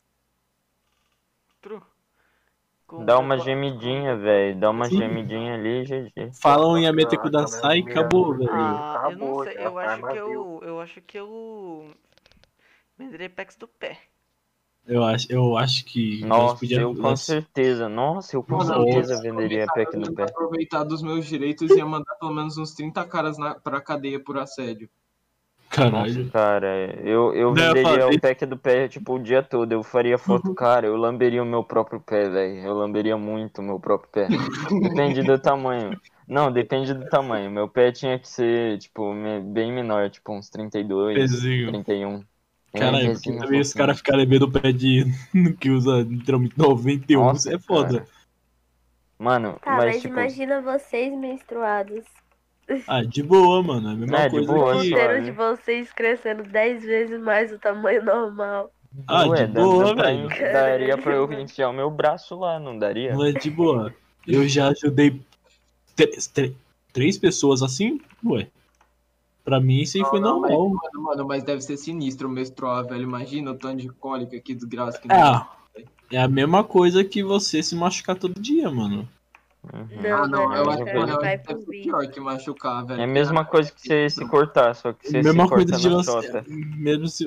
True. Dá uma gemidinha, velho. Dá uma Sim. gemidinha ali, GG. Falam em Amete Nossa, Kudasai e mas acabou, minha- velho. Ah, eu não acabou, sei. já, Eu acho que armadilha. eu acho que eu venderia packs do pé. Eu acho que Nossa, podia. eu com certeza. Nossa, eu com Mano, certeza eu venderia pack do pé. aproveitar dos meus direitos e ia mandar pelo menos uns 30 caras pra cadeia por assédio. Caralho. Nossa, cara, eu Não, eu venderia falei- o pack do pé, tipo, o dia todo. Eu faria foto, cara, eu lamberia o meu próprio pé, velho. Eu lamberia muito o meu próprio pé. Depende do tamanho. Não, depende do tamanho. Meu pé tinha que ser, tipo, bem menor, tipo, uns 32, Pezinho. 31. Caralho, porque resinha também os fofinha. caras ficarem vendo o pé de. que usa literalmente 91. Nossa, Isso é foda. cara. Mano, Tá, mas tipo, imagina vocês menstruados. Ah, de boa, mano. É a mesma É, de coisa boa, O que. só. útero suave. de vocês crescendo 10 vezes mais o tamanho normal. Ah, ué, de boa, daria velho. pra eu enfiar o meu braço lá, não daria? Não é de boa. Eu já ajudei três pessoas assim, ué. Pra mim isso aí foi normal. Mano, mas deve ser sinistro menstruar, velho. Imagina o tanto de cólica, que desgraça que não. É a mesma coisa que você se machucar todo dia, mano. Uhum. Não, Não, eu acho que não vai deve por ser vir. pior que machucar, velho. É a mesma coisa que você se cortar, só que você Mesma se corta coisa de na você. chota. Mesmo se.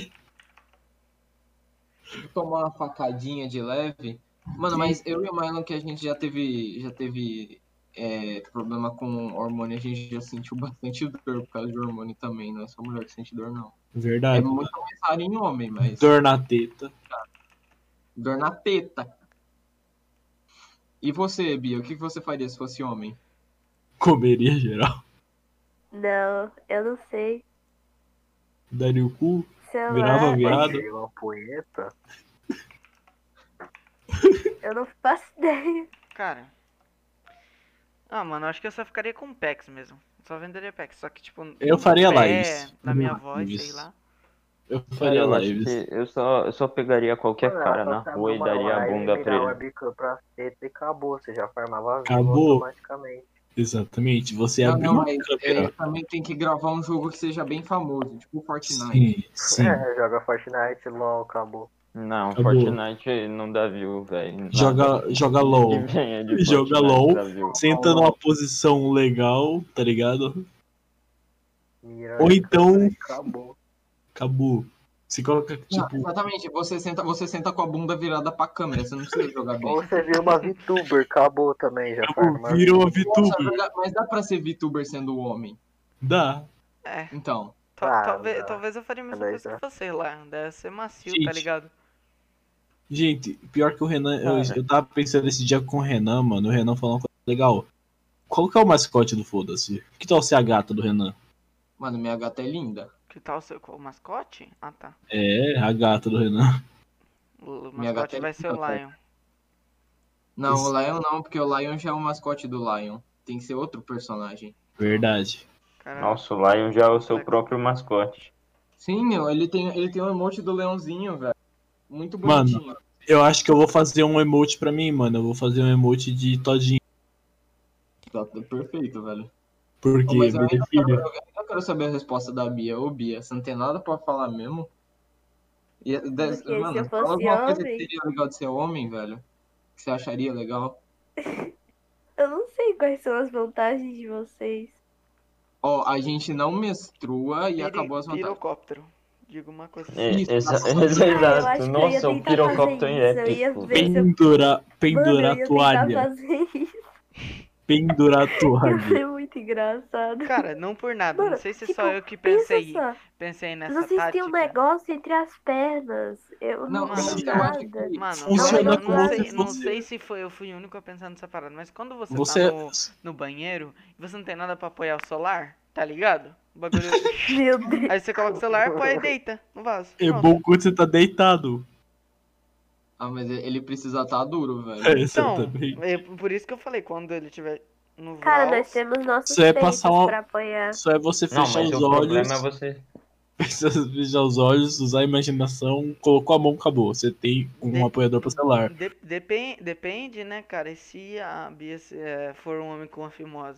Tomar uma facadinha de leve. Mano, mas eu e o Marlon, que a gente já teve problema com hormônio, a gente já sentiu bastante dor por causa de hormônio também. Não é só mulher que sente dor, não. É Verdade. muito mais raro em homem, mas Dor na teta. dor na teta. E você, Bia, o que você faria se fosse homem? Comeria geral. Não, eu não sei. Daria o cu. Sei Virava lá, viado. Bater uma punheta. eu não faço ideia. Cara. Ah, mano, eu acho que eu só ficaria com packs mesmo. Só venderia packs. Só que, tipo, Eu no faria pé, lives. na minha Lives. voz, sei lá. Eu Cara, faria eu acho lives. que eu só pegaria qualquer cara na rua e daria a bunda pra ele. Bico pra teta e acabou. Você já farmava Acabou. automaticamente. Exatamente. Você Não, abriu não, uma mas câmera. também tem que gravar um jogo que seja bem famoso, tipo Fortnite. Sim, sim. Joga Fortnite, LOL, acabou. Não, Acabou. Fortnite não dá view, velho. Joga LOL. Que venha de Joga Fortnite LOL. dá view. Senta numa posição legal, tá ligado? Mira Ou na então- câmera e acabou. Acabou. Se coloca, Não, tipo, exatamente, você senta com a bunda virada pra câmera, você não precisa jogar bem. Ou você viu uma VTuber, acabou também, já farma. vira uma Nossa, é VTuber. verdade, mas dá pra ser VTuber sendo homem. Dá. É. Então, Talvez eu faria a mesma Daí coisa tá. que você lá. Deve ser macio, Gente. tá ligado? Gente, pior que o Renan, Cara. eu tava pensando esse dia com o Renan, mano. O Renan falou uma coisa legal. Qual que é o mascote do Foda-se? Que tal ser a gata do Renan? mano, minha gata é linda. Que tal o mascote? Ah, tá. É, a gata do Renan. O Minha gata mascote é vai ser o linda, Lion. Não, Isso. o Lion não, porque o Lion já é o mascote do Lion. Tem que ser outro personagem. Verdade. Caramba. Nossa, o Lion já é o seu próprio mascote. Sim, meu, ele tem um emote do leãozinho, velho. Muito Mano. bonitinho. Eu acho que eu vou fazer um emote pra mim, mano. Eu vou fazer um emote de todinho. Tá perfeito, velho. Porque, Ô, mas eu meu ainda filho. quero saber a resposta da Bia. Ô, Bia, você não tem nada pra falar mesmo? E, Porque se eu mano, fosse fala alguma coisa que homem- seria legal de ser homem, velho. Que você acharia legal. Eu não sei quais são as vantagens de vocês. Ó, a gente não menstrua e acabou as vantagens. Pirocóptero. Digo uma coisa assim. É, Isso, exato. Eu acho que eu ia Nossa, o tentar pirocóptero fazer é isso, eu ia épico. ver se eu- Pendurar Mano, eu ia tentar toalha. fazer isso. Pendurar Ia toalha. ser muito engraçado. Cara, não por nada. Mano, Não sei se tipo, só eu que pensa pensei só. nessa Vocês têm tática. um negócio entre as pernas. Eu não, Não, mas vejo eu acho nada. que- Mano, Funciona não, como não, se sei, não fosse- sei se eu fui o único a pensar nessa parada, mas quando você Você. tá no banheiro e você não tem nada pra apoiar o solar, tá ligado? O bagulho. Meu Deus. Aí você coloca o celular, põe e deita no vaso. É Pronto. bom quando você tá deitado. Ah, mas ele precisa estar duro, velho. Então, Exatamente. é por isso que eu falei, quando ele tiver no Cara, Vral, nós temos nossos Isso é peitos passar uma- pra apoiar. Só é você Não, fechar mas os o olhos. problema é você. Fechar os olhos, usar a imaginação, colocou a mão, acabou. Você tem um De- apoiador pro celular. depende, né, cara? E se a Bia for um homem com a fimose?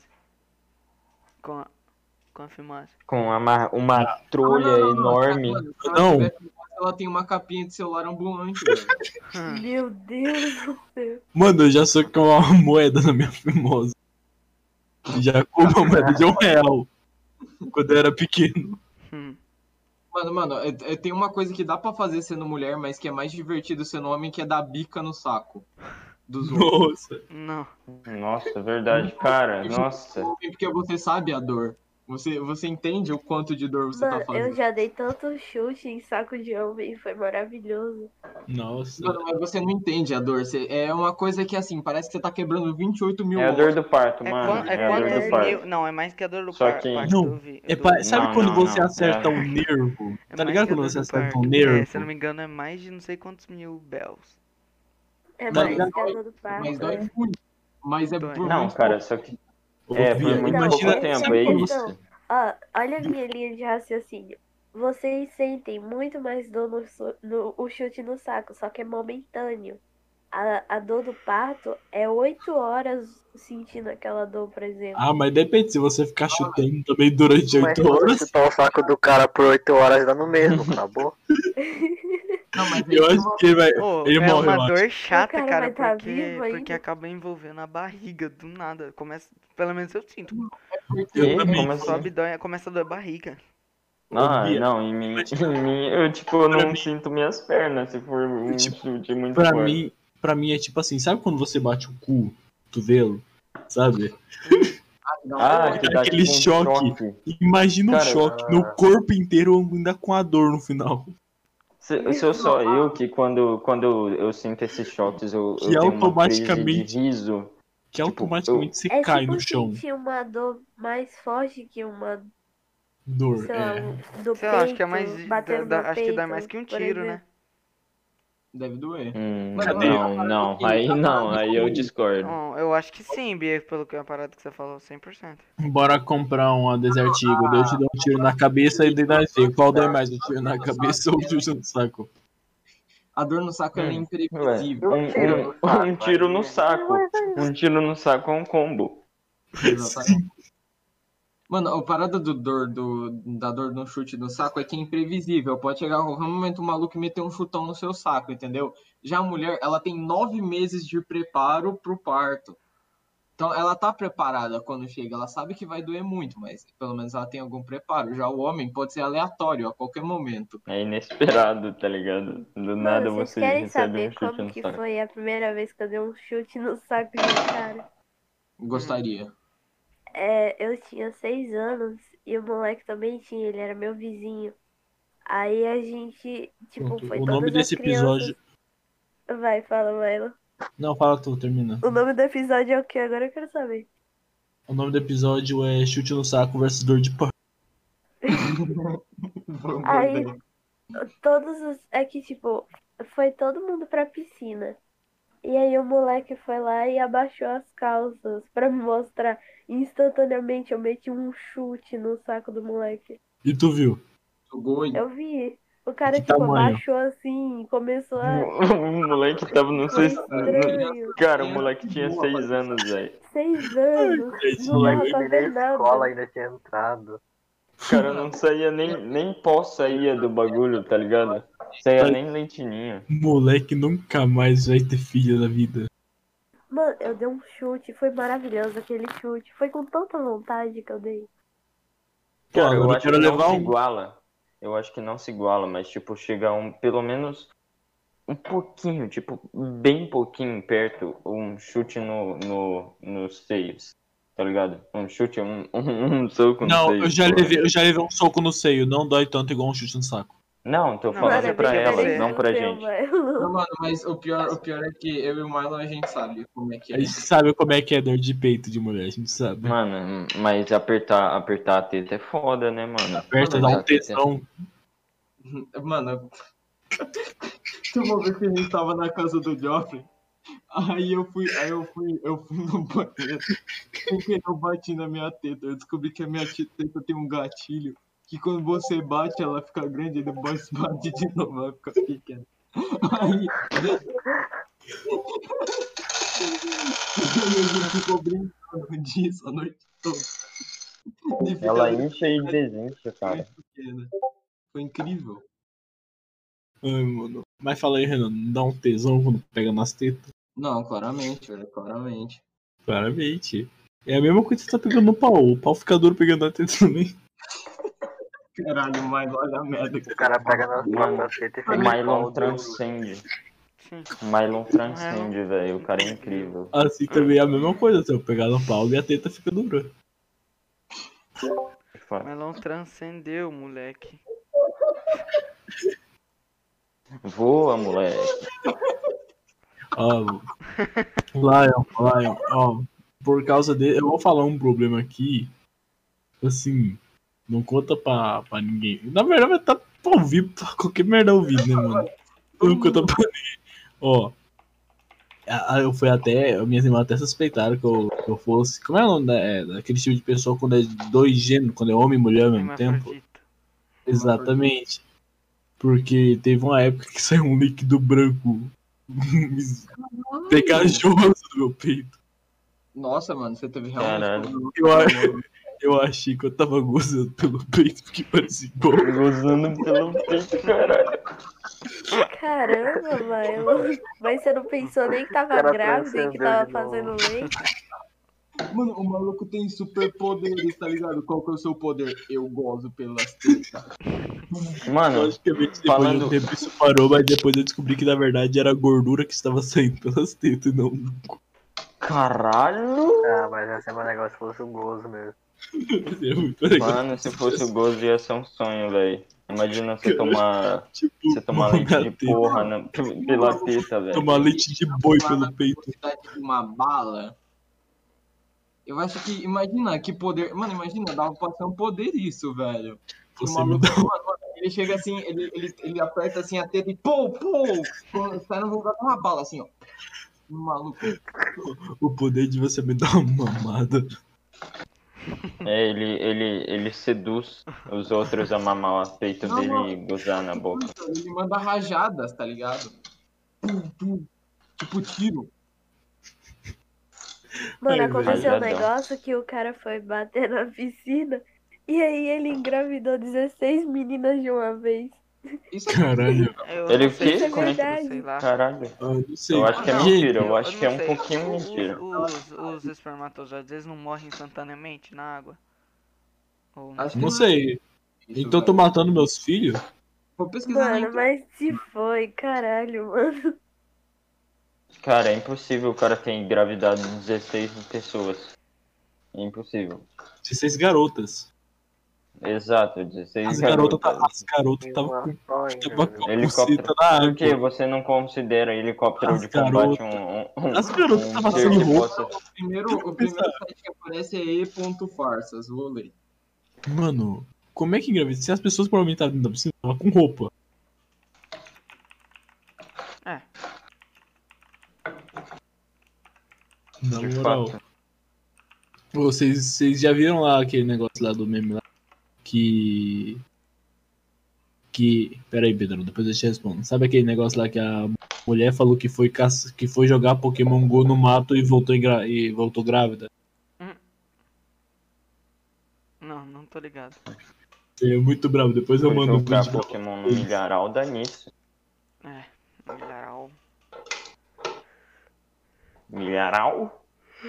Com a fimose. Com uma trolha enorme. Mano, se Não. ela tiver fimose, ela tem uma capinha de celular ambulante, velho. Meu Deus do céu. Mano, eu já soquei uma moeda na minha fimosa. Já com uma moeda de R$1. Quando eu era pequeno. Mano, tem uma coisa que dá pra fazer sendo mulher, mas que é mais divertido sendo homem, que é dar bica no saco dos outros. Nossa. Não. Nossa, verdade, cara. Nossa. Porque você sabe a dor. Você entende o quanto de dor você Mano, tá fazendo. eu já dei tanto chute em saco de homem, foi maravilhoso. Nossa. Mano, mas você não entende a dor. É uma coisa que, assim, parece que você tá quebrando 28 mil É a dor ossos. do parto, É, mano. é É a dor quantos do parto. mil. Não, é mais que a dor do Só parto. que- Não, sabe Não, quando não, você não. acerta É. um nervo? É Tá mais ligado que a quando dor você do acerta parto. um nervo? Se eu não me engano, é mais de não sei quantos mil bells. É Tá mais ligado? que a dor do parto. Mas dói é. muito. Mas é Dói. por Não, muito cara, pouco. só que. Ô, É, Bia, por muito imagina, pouco tempo, sabe é quando- isso. Ó, olha a minha linha de raciocínio. Vocês sentem muito mais dor o chute no saco, só que é momentâneo. A dor do parto é 8 horas sentindo aquela dor, por exemplo. Ah, mas depende, se você ficar chutando também durante Mas 8 se você horas, chutar o saco do cara por 8 horas, dá no mesmo, acabou? Não, mas eu acho que ele vai. Ô, Ele é morre, eu uma acho. dor chata, cara cara, vai tá porque, vivo ainda. porque acaba envolvendo a barriga do nada. Começa, pelo menos eu sinto. Eu Ih, também. como assim? Sobe, dói, começa a doer a barriga. Ah, Bia, não, em mim, eu, tipo, Pra não mim- sinto minhas pernas se for um Tipo, chute muito Pra forte. mim é tipo assim, sabe quando você bate o cotovelo? Sabe? Ah, que dá aquele tipo um choque. Imagina um Cara, choque no corpo inteiro ainda com a dor no final. Sou só eu que quando eu sinto esses choques, eu Que tenho uma crise de automaticamente- riso. Que Tipo, automaticamente você É cai tipo no chão. sentir uma dor mais forte que uma, Dor. sei lá, do Sei lá, acho que é peito, mais. batendo no Acho que dá peito, mais que um por tiro, exemplo. né? Deve doer. Cadê? Não, aí eu discordo. Não, eu acho que sim, Bia, pelo que a parada que você falou, 100%. Bora comprar uma Desert Eagle. Daí eu te dou um tiro na cabeça e daí nós vê qual dói mais, o tiro na cabeça ou o tiro no saco. A dor no saco ela é Ué, imprevisível. um tiro no saco. Um tiro no saco é um combo. Exatamente. Mano, a parada da dor no chute no saco é que é imprevisível. Pode chegar a qualquer momento um maluco e meter um chutão no seu saco, entendeu? Já a mulher, ela tem 9 meses de preparo pro parto. Então ela tá preparada quando chega. Ela sabe que vai doer muito, mas pelo menos ela tem algum preparo. Já o homem pode ser aleatório a qualquer momento. É inesperado, tá ligado? Do nada Mano, vocês você querem recebe saber um chute como no que saco. foi a primeira vez que eu dei um chute no saco de um cara? Gostaria. Eu tinha 6 anos e o moleque também tinha, ele era meu vizinho. Aí a gente, tipo, Pronto, foi o todas nome as desse crianças. episódio. Vai, fala, Milo. Não, fala tu, termina. O nome do episódio é o que? Agora eu quero saber. O nome do episódio é Chute no Saco versus Dor de Parto. Aí, todos os. É que, tipo, foi todo mundo pra piscina. E aí o moleque foi lá e abaixou as calças pra me mostrar. Instantaneamente eu meti um chute no saco do moleque. E tu viu? Eu vi. O cara, Que tipo, tamanho? abaixou assim, começou a. O moleque tava no Foi sexto. estranho. Cara, o moleque tinha 6 anos, velho. 6 anos. gente, Não dava Moleque pra nem ver na escola nada. ainda tinha entrado. O cara não saía nem pó saía do bagulho, tá ligado? Saía nem leitinho. Moleque nunca mais vai ter filho na vida. Mano, eu dei um chute, foi maravilhoso aquele chute. Foi com tanta vontade que eu dei. Cara, eu agora acho que não levar se um. iguala. Eu acho que não se iguala, mas tipo, chega pelo menos um pouquinho, tipo, bem pouquinho perto, um chute nos seios. Tá ligado? Um chute, um soco nos Não, seios. eu já porra. levei um soco no seio. Não dói tanto igual um chute no saco. Não, tô Não, falando mas é pra porque ela, você- não pra seu, gente. mano. Não, mano, mas o pior é que eu e o Marlon a gente sabe como é que A é. gente sabe como é que é dor de peito de mulher, a gente sabe. Mano, mas apertar a teta é foda, né, mano? Aperta, dá um Apertar a teta é- tesão. Mano, tem uma vez que a gente tava na casa do Joffrey, aí eu fui no banheiro, porque eu bati na minha teta. Eu descobri que a minha teta tem um gatilho, que quando você bate, ela fica grande, e depois bate de novo, ela fica pequena. Aí a gente ficou brincando disso a noite toda. De ficar Ela incha e desincha, cara. pequena. Foi incrível. Ai, mano. Mas fala aí, Renan, não dá um tesão quando pega nas tetas? Não, claramente, velho, claramente. Claramente. É a mesma coisa que você tá pegando no pau. O pau fica duro pegando na teta também. Caralho, mas olha a merda que O cara pega na Mano, própria teta e o fica Mylon pau duro. transcende. Sim. O Mylon transcende, velho. O cara é incrível. Assim também é a mesma coisa. Se eu pegar no pau, minha teta fica dura. Melão transcendeu, moleque. Voa, moleque. Ó, Lion, ó. Por causa dele, eu vou falar um problema aqui. Assim, não conta pra ninguém. Na verdade, vai tá pra ouvir, pra qualquer merda ouvir, né, mano? Não conta pra ninguém. Ó. Eu fui até. Minhas irmãs até suspeitaram que eu fosse. Como é o nome daquele tipo de pessoa quando é dois gêneros, quando é homem e mulher ao mesmo tempo? Hermafrodita. Exatamente. Porque teve uma época que saiu um líquido branco pegajoso do meu peito. Nossa, mano, você teve Caralho. realmente. Eu achei que eu tava gozando pelo peito, porque parecia igual. Gozando pelo peito, caralho. Caramba, Milo. Mas você não pensou nem que tava Cara grávida e que transcendeu tava de novo. fazendo leite? Mano, o maluco tem superpoderes, tá ligado? Qual que é o seu poder? Eu gozo pelas tetas. Mano, Logicamente, depois falando- de um tempo isso parou, mas depois eu descobri que na verdade era a gordura que estava saindo pelas tetas e não. caralho. Ah, mas esse é meu negócio se fosse o gozo mesmo. É muito legal. Mano, se fosse o gozo ia ser um sonho, velho. Imagina você tomar Tipo, leite minha de teta. porra pela teta, velho. Tomar leite de boi Lá pelo na peito. velocidade de uma bala. Eu acho que, imagina que poder. Mano, imagina, dava pra ser um poder isso, velho. Que o Você me maluco, dá mano, ele chega assim, ele aperta assim a teta e pô, sai no lugar de uma bala, assim, ó. O maluco. o poder de você me dar uma mamada. É, ele seduz os outros a mamar o peito Não, dele não. e gozar na boca. Ele manda rajadas, tá ligado? Tipo tiro. Mano, Ai, aconteceu um velho. negócio que o cara foi bater na piscina e aí ele engravidou 16 meninas de uma vez. Isso é Caralho. Eu Ele não o sei quê? se é Como é que- mentira, sei lá. Caralho. Eu não sei. Eu acho que é Não, mentira, eu eu acho que é não um sei. pouquinho mentira. Os espermatozoides eles não morrem instantaneamente na água? Ou não? Acho que Não sei. isso, Então eu tô velho. matando meus filhos? Vou pesquisar na Mano, internet. mas se foi, caralho, mano. Cara, é impossível o cara ter engravidado 16 pessoas. É impossível. 16 garotas. Exato, 16 As garotas garotas. tava com tava com a buceta na Por que água. você não considera helicóptero As de combate As garotas um estavam ser sem que roupa. possa... O primeiro site que aparece é e.farsas, vou ler. Mano, como é que engravida? Se as pessoas provavelmente estavam dentro da piscina, tava com roupa. É. Na De moral. fato. Vocês já viram lá aquele negócio lá do meme lá? Que. Pera aí, Pedro, depois eu te respondo. Sabe aquele negócio lá que a mulher falou que foi jogar Pokémon GO no mato e voltou grávida? Não tô ligado. É muito bravo, depois eu Por mando um jogar vídeo. Pokémon no milharal dá nisso. É, milharal. Milharal?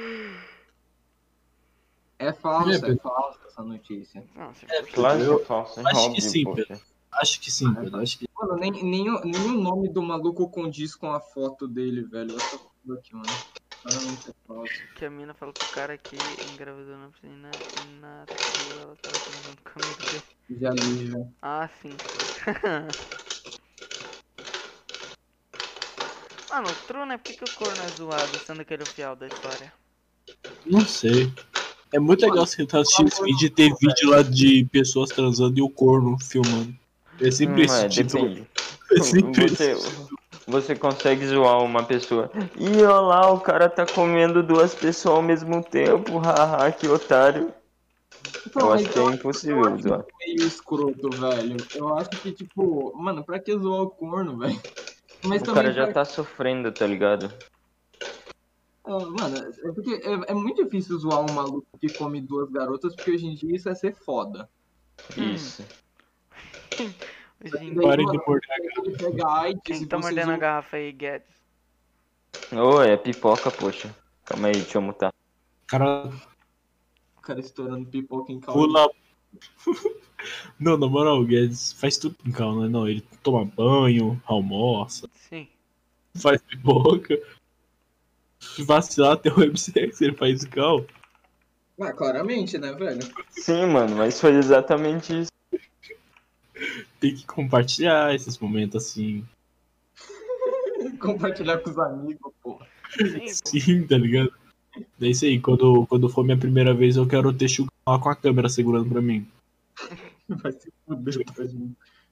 É falsa, É, Pedro. falsa essa notícia. Não, se É, for- Claro que Eu é falso, é acho que óbvio, sim, poxa. Acho que sim, Pedro. Acho que Mano, nem o nome do maluco condiz com a foto dele, velho. Eu tô aqui, mano. claramente é falso. Que a mina falou pro cara que engravidou na piscina e na rua ela tava transando com o amigo dele. Já li, já. Ah, sim. Mano, true, né? Por que o corno é zoado sendo aquele o fiel da história? Não sei. É muito legal você tá assistindo esse vídeo e ter vídeo lá de pessoas transando e o corno filmando. É sempre esse título. Depende. É sempre Você, esse. você consegue zoar uma pessoa. Ih, olha lá, o cara tá comendo duas pessoas ao mesmo tempo. Haha, que otário. Eu acho que é impossível zoar. Meio escroto, velho. Eu acho que, tipo, mano, pra que zoar o corno, velho? Mas O também cara já tá sofrendo, tá ligado? Mano, é porque é muito difícil zoar um maluco que come duas garotas, porque hoje em dia isso é ser foda. Isso. Gente, Daí, Parem mano, de morder a ele pega AIDS quem e tá você mordendo a zoa garrafa aí, Guedes? Ô, é pipoca, poxa. Calma aí, deixa eu mutar. cara o cara estourando pipoca em caldo. pula. Não, na moral, o Guedes faz tudo com calma, né? Não, ele toma banho, almoça, Sim. faz pipoca. Se vacilar até o websex, ele faz calma. Ah, claramente, né, velho? Sim, mano, mas foi exatamente isso. Tem que compartilhar esses momentos assim. Compartilhar com os amigos, pô. Sim, pô. Sim, tá ligado? É isso aí, quando for minha primeira vez, eu quero ter Sugar lá com a câmera segurando pra mim. Vai se fuder, tadinho.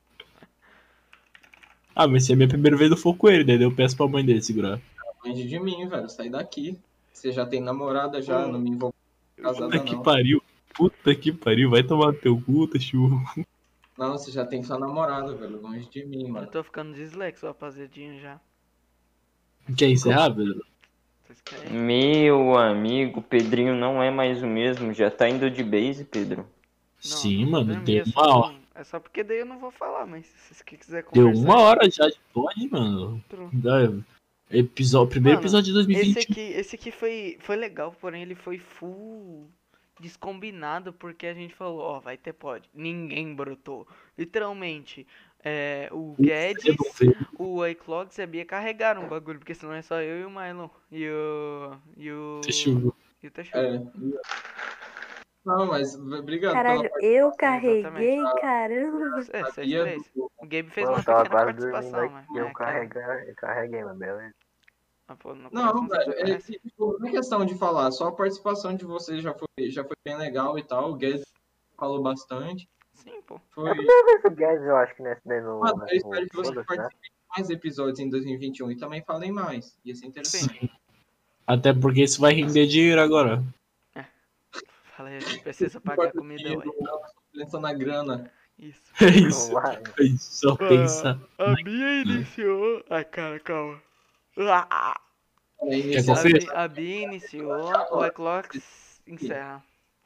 Ah, mas se é a minha primeira vez, eu for com ele, daí eu peço pra mãe dele segurar. Longe de mim, velho. Sai daqui. Você já tem namorada já, não me envolve com casada, Puta que não. pariu. Puta que pariu. Vai tomar no teu cu, Teixuga. Não, você já tem sua namorada, velho. Longe de mim, Eu mano. tô ficando dislexo, rapaziadinha, já. Quer encerrar, Pedro? Vocês querem? Meu amigo, Pedrinho não é mais o mesmo. Já tá indo de base, Pedro. Não, Sim, eu vou mano. dormir, Deu é só uma hora. É só porque daí eu não vou falar, mas se vocês quiserem Deu conversar... uma hora já de pod, mano. True. Primeiro Mano, episódio de 2020. Esse aqui foi legal, porém ele foi full descombinado porque a gente falou, ó, vai ter pod. Ninguém brotou. Literalmente, o Guedes, o iClogs e a Bia carregaram o bagulho, porque senão é só eu e o Mylon. E o Teixuga. Teixuga. É. Não, mas obrigado Caralho, pela eu Exatamente. carreguei, caramba. Vocês parceria três. do... O Gabe fez Pô, uma eu tava pequena quase dormindo participação, aqui, mas eu carreguei, mas beleza. pô, no Não, coração vocês já velho, conhecem. tipo, não é questão de falar, só a participação de vocês já foi bem legal e tal. O Guedes falou bastante. Sim, pô. Foi. É a primeira vez que o Guedes, eu acho que nesse daí no. Mano, eu espero que vocês Foda-se, né? participem de mais episódios em 2021 e também falem mais. Ia ser interessante. Sim. Até porque isso vai render dinheiro agora. Fala aí, a gente precisa pagar a comida, ué. Pensando na grana. Isso. É isso. Vai. É isso. Só pensa. A Bia iniciou. Ai, cara, calma. Ah, Aí, Quer iniciar- conferir? A Bia iniciou, o iClocks encerra.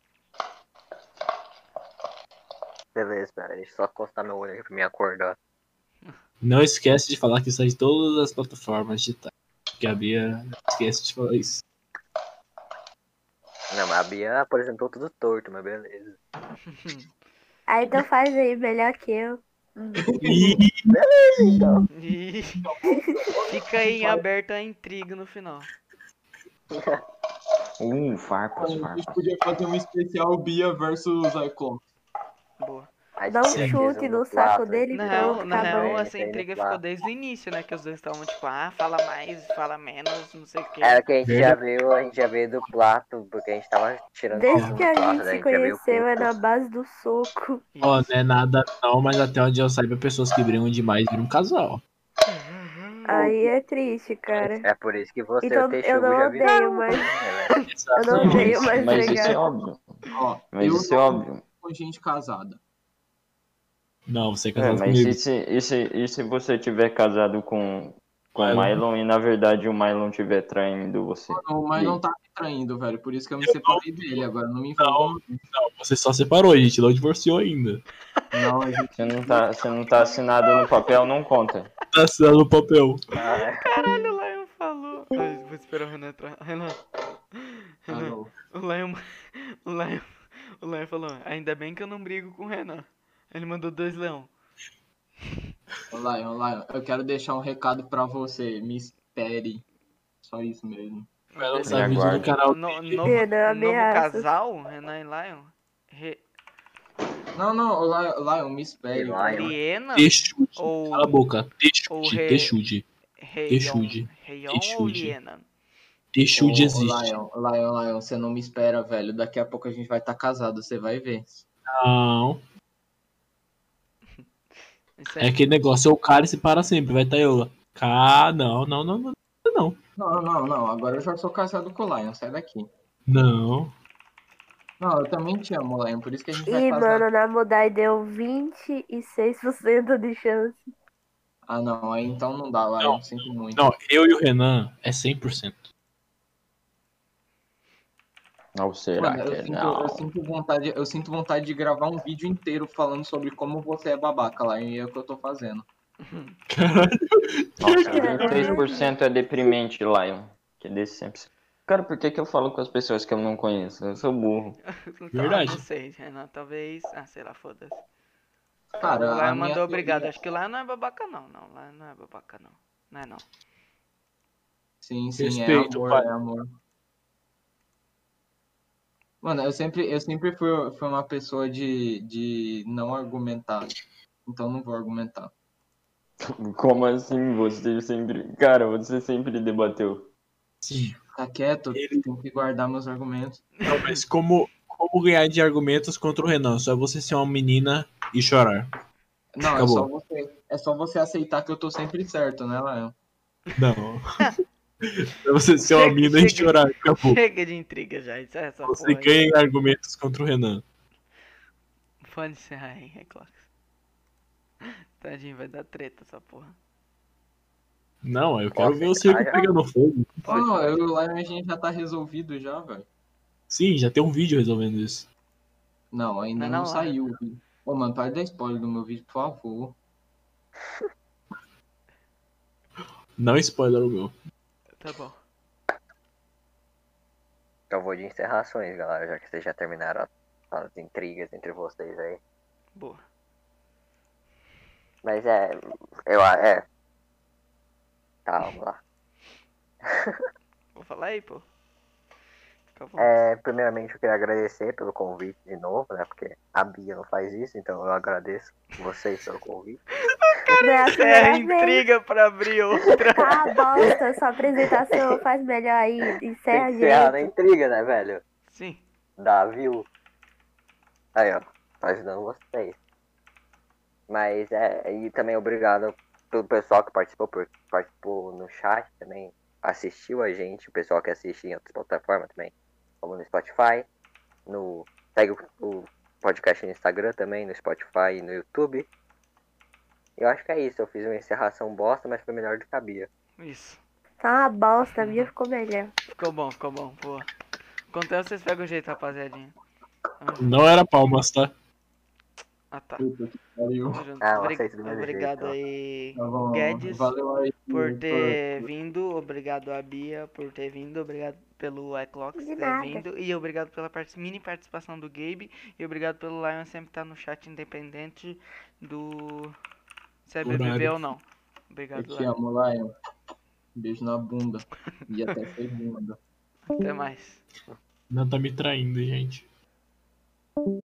Beleza, pera, deixa eu só coçar meu olho aqui pra me acordar. Não esquece de falar que sai de todas as plataformas digitais. Porque a Bia esquece de falar isso. Não, mas a Bia apresentou tudo torto, mas beleza. Ah, então faz aí, melhor que eu. Ih, Então, E fica aí em aberto a intriga no final. Farpas, A gente farpas. podia fazer um especial Bia versus Icon. Boa. aí Dá um tira chute aqui no plato, saco dele e Na pronto, real, acabou. essa Aí no intriga plato. ficou desde o início, né? Que os dois estavam tipo, fala mais, fala menos, não sei o que. Era que a gente já veio do plato, porque a gente tava tirando Desde tudo que do a plato, gente né? se A gente já veio conheceu é puto. na base do soco. ó, Isso. não é nada não, mas até onde eu saiba, pessoas que brigam demais viram um casal. Aí é triste, cara. É por isso que você e Então o eu Teixugo não já odeio viram. mais. Né, velho? Eu não Não, odeio mais mas isso é brigar. óbvio. Ó, Mas eu isso é não óbvio. com gente casada. Não, você é É, casado mas comigo. e se você tiver casado com o Mylon e na verdade o Mylon tiver traindo você? Mas E não aí? tá me traindo, velho. Por isso que eu me separei dele. Agora não me envolvo. Não, você só separou, a gente não divorciou ainda. Não, a gente. Você não tá assinado no papel, não conta. Tá assinado no papel. Ah, Caralho, o Lion falou. Ai, vou esperar o Renan entrar. Renan. Renan. Alô. O Lion. O Lion falou, ainda bem que eu não brigo com o Renan. Ele mandou 2 leão. Ô, Lion, eu quero deixar um recado pra você. Me espere. Só isso mesmo. Vai lançar Me vídeo no aguarde. canal. Novo Renan, ameaças. casal, Renan e Lion. Não, Lion, me espere. Lion. cara. Liena Texude. ou Cala a boca. ou Texude. Re- Texude. Reion? Texude. Reion ou Texude. Liena? Texude Ô, existe. Lion, você não me espera, velho. Daqui a pouco a gente vai estar casado, você vai ver. Não. Isso É aquele negócio, é o cálice para sempre, vai estar eu lá. Não. Não, agora eu já sou casado com o Lion, sai daqui. Não. Não, eu também te amo, Lion, por isso que a gente vai Ih, casar. mano, na Mudai deu 26% de chance. Ah, não, aí então não dá, Lion, sinto muito. Não, eu e o Renan é 100%. Ou será Mano, que eu não? sinto vontade de gravar um vídeo inteiro falando sobre como você é babaca, Lion, e é o que eu tô fazendo. Caralho. Nossa, Caralho. 26% é deprimente, Lion. Que é desse sempre. Cara, por que que eu falo com as pessoas que eu não conheço? Eu sou burro. Verdade. Não sei, Renan, talvez. Ah, sei lá, foda-se. Cara, O a Lion minha mandou obrigado. teoria- Acho que o Lion não é babaca, não. Não, o Lion não é babaca, não. Não é, não. Sim, Respeito, pai. é amor. Mano, eu sempre fui uma pessoa de não argumentar, então não vou argumentar. Como assim você sempre. Cara, você sempre debateu. Sim. Fica quieto, Ele- tem que guardar meus argumentos. Não, mas como ganhar de argumentos contra o Renan? Só você ser uma menina e chorar. Não, Acabou. é só você aceitar que eu tô sempre certo, né, Lion? Não. É você ser uma menina e chorar. Acabou. Chega de intriga já. Isso é essa Você porra. ganha em argumentos contra o Renan. Pode encerrar aí, Reclax. Tadinho, vai dar treta essa porra. Não, eu quero Posso ver o circo entrar já? pegando fogo. Pode, Não, pode. eu e o Lion a gente já tá resolvido já, velho. Sim, já tem um vídeo resolvendo isso. Não, ainda Não, não não, saiu o vídeo. Ô, mano, para de dar spoiler do meu vídeo, por favor. Não spoiler o meu. Tá bom. Eu vou de encerrações, galera, já que vocês já terminaram as intrigas entre vocês aí. Boa. Mas Tá, vamos lá. Vou falar aí, pô. Fica à vontade. Primeiramente eu queria agradecer pelo convite de novo, né? Porque a Bia não faz isso, então eu agradeço vocês pelo convite. Não é a É primeira vez. intriga pra abrir outra. Tá, bosta, sua apresentação faz melhor aí. Tem Encerra que encerrar na direito. intriga, né, velho? Sim. Dá view. Aí, ó, tá ajudando vocês. Mas e também obrigado pelo pessoal que participou no chat também, assistiu a gente, o pessoal que assiste em outras plataformas também, como no Spotify, segue o podcast no Instagram também, no Spotify e no YouTube. Eu acho que é isso, eu fiz uma encerração bosta, mas foi melhor do que a Bia. Isso. Tá uma bosta, a minha ficou melhor. Ficou bom, boa. Enquanto vocês pegam o jeito, rapaziadinha. Tamo junto. Não era palmas, tá? Ah, tá. Puta que pariu. Tamo junto. Ah, eu aceito do mesmo Obrigado jeito, aí, Tá bom, Guedes, valeu aí por ter vindo. Obrigado a Bia por ter vindo. Obrigado pelo iClocks De ter nada. vindo. E obrigado pela mini participação do Gabe. E obrigado pelo Lion sempre estar no chat independente do se é BBB Horário. ou não. Eu Obrigado, te Lion. amo, Lion. Beijo na bunda. E até segunda. Até mais. Não tá me traindo, gente.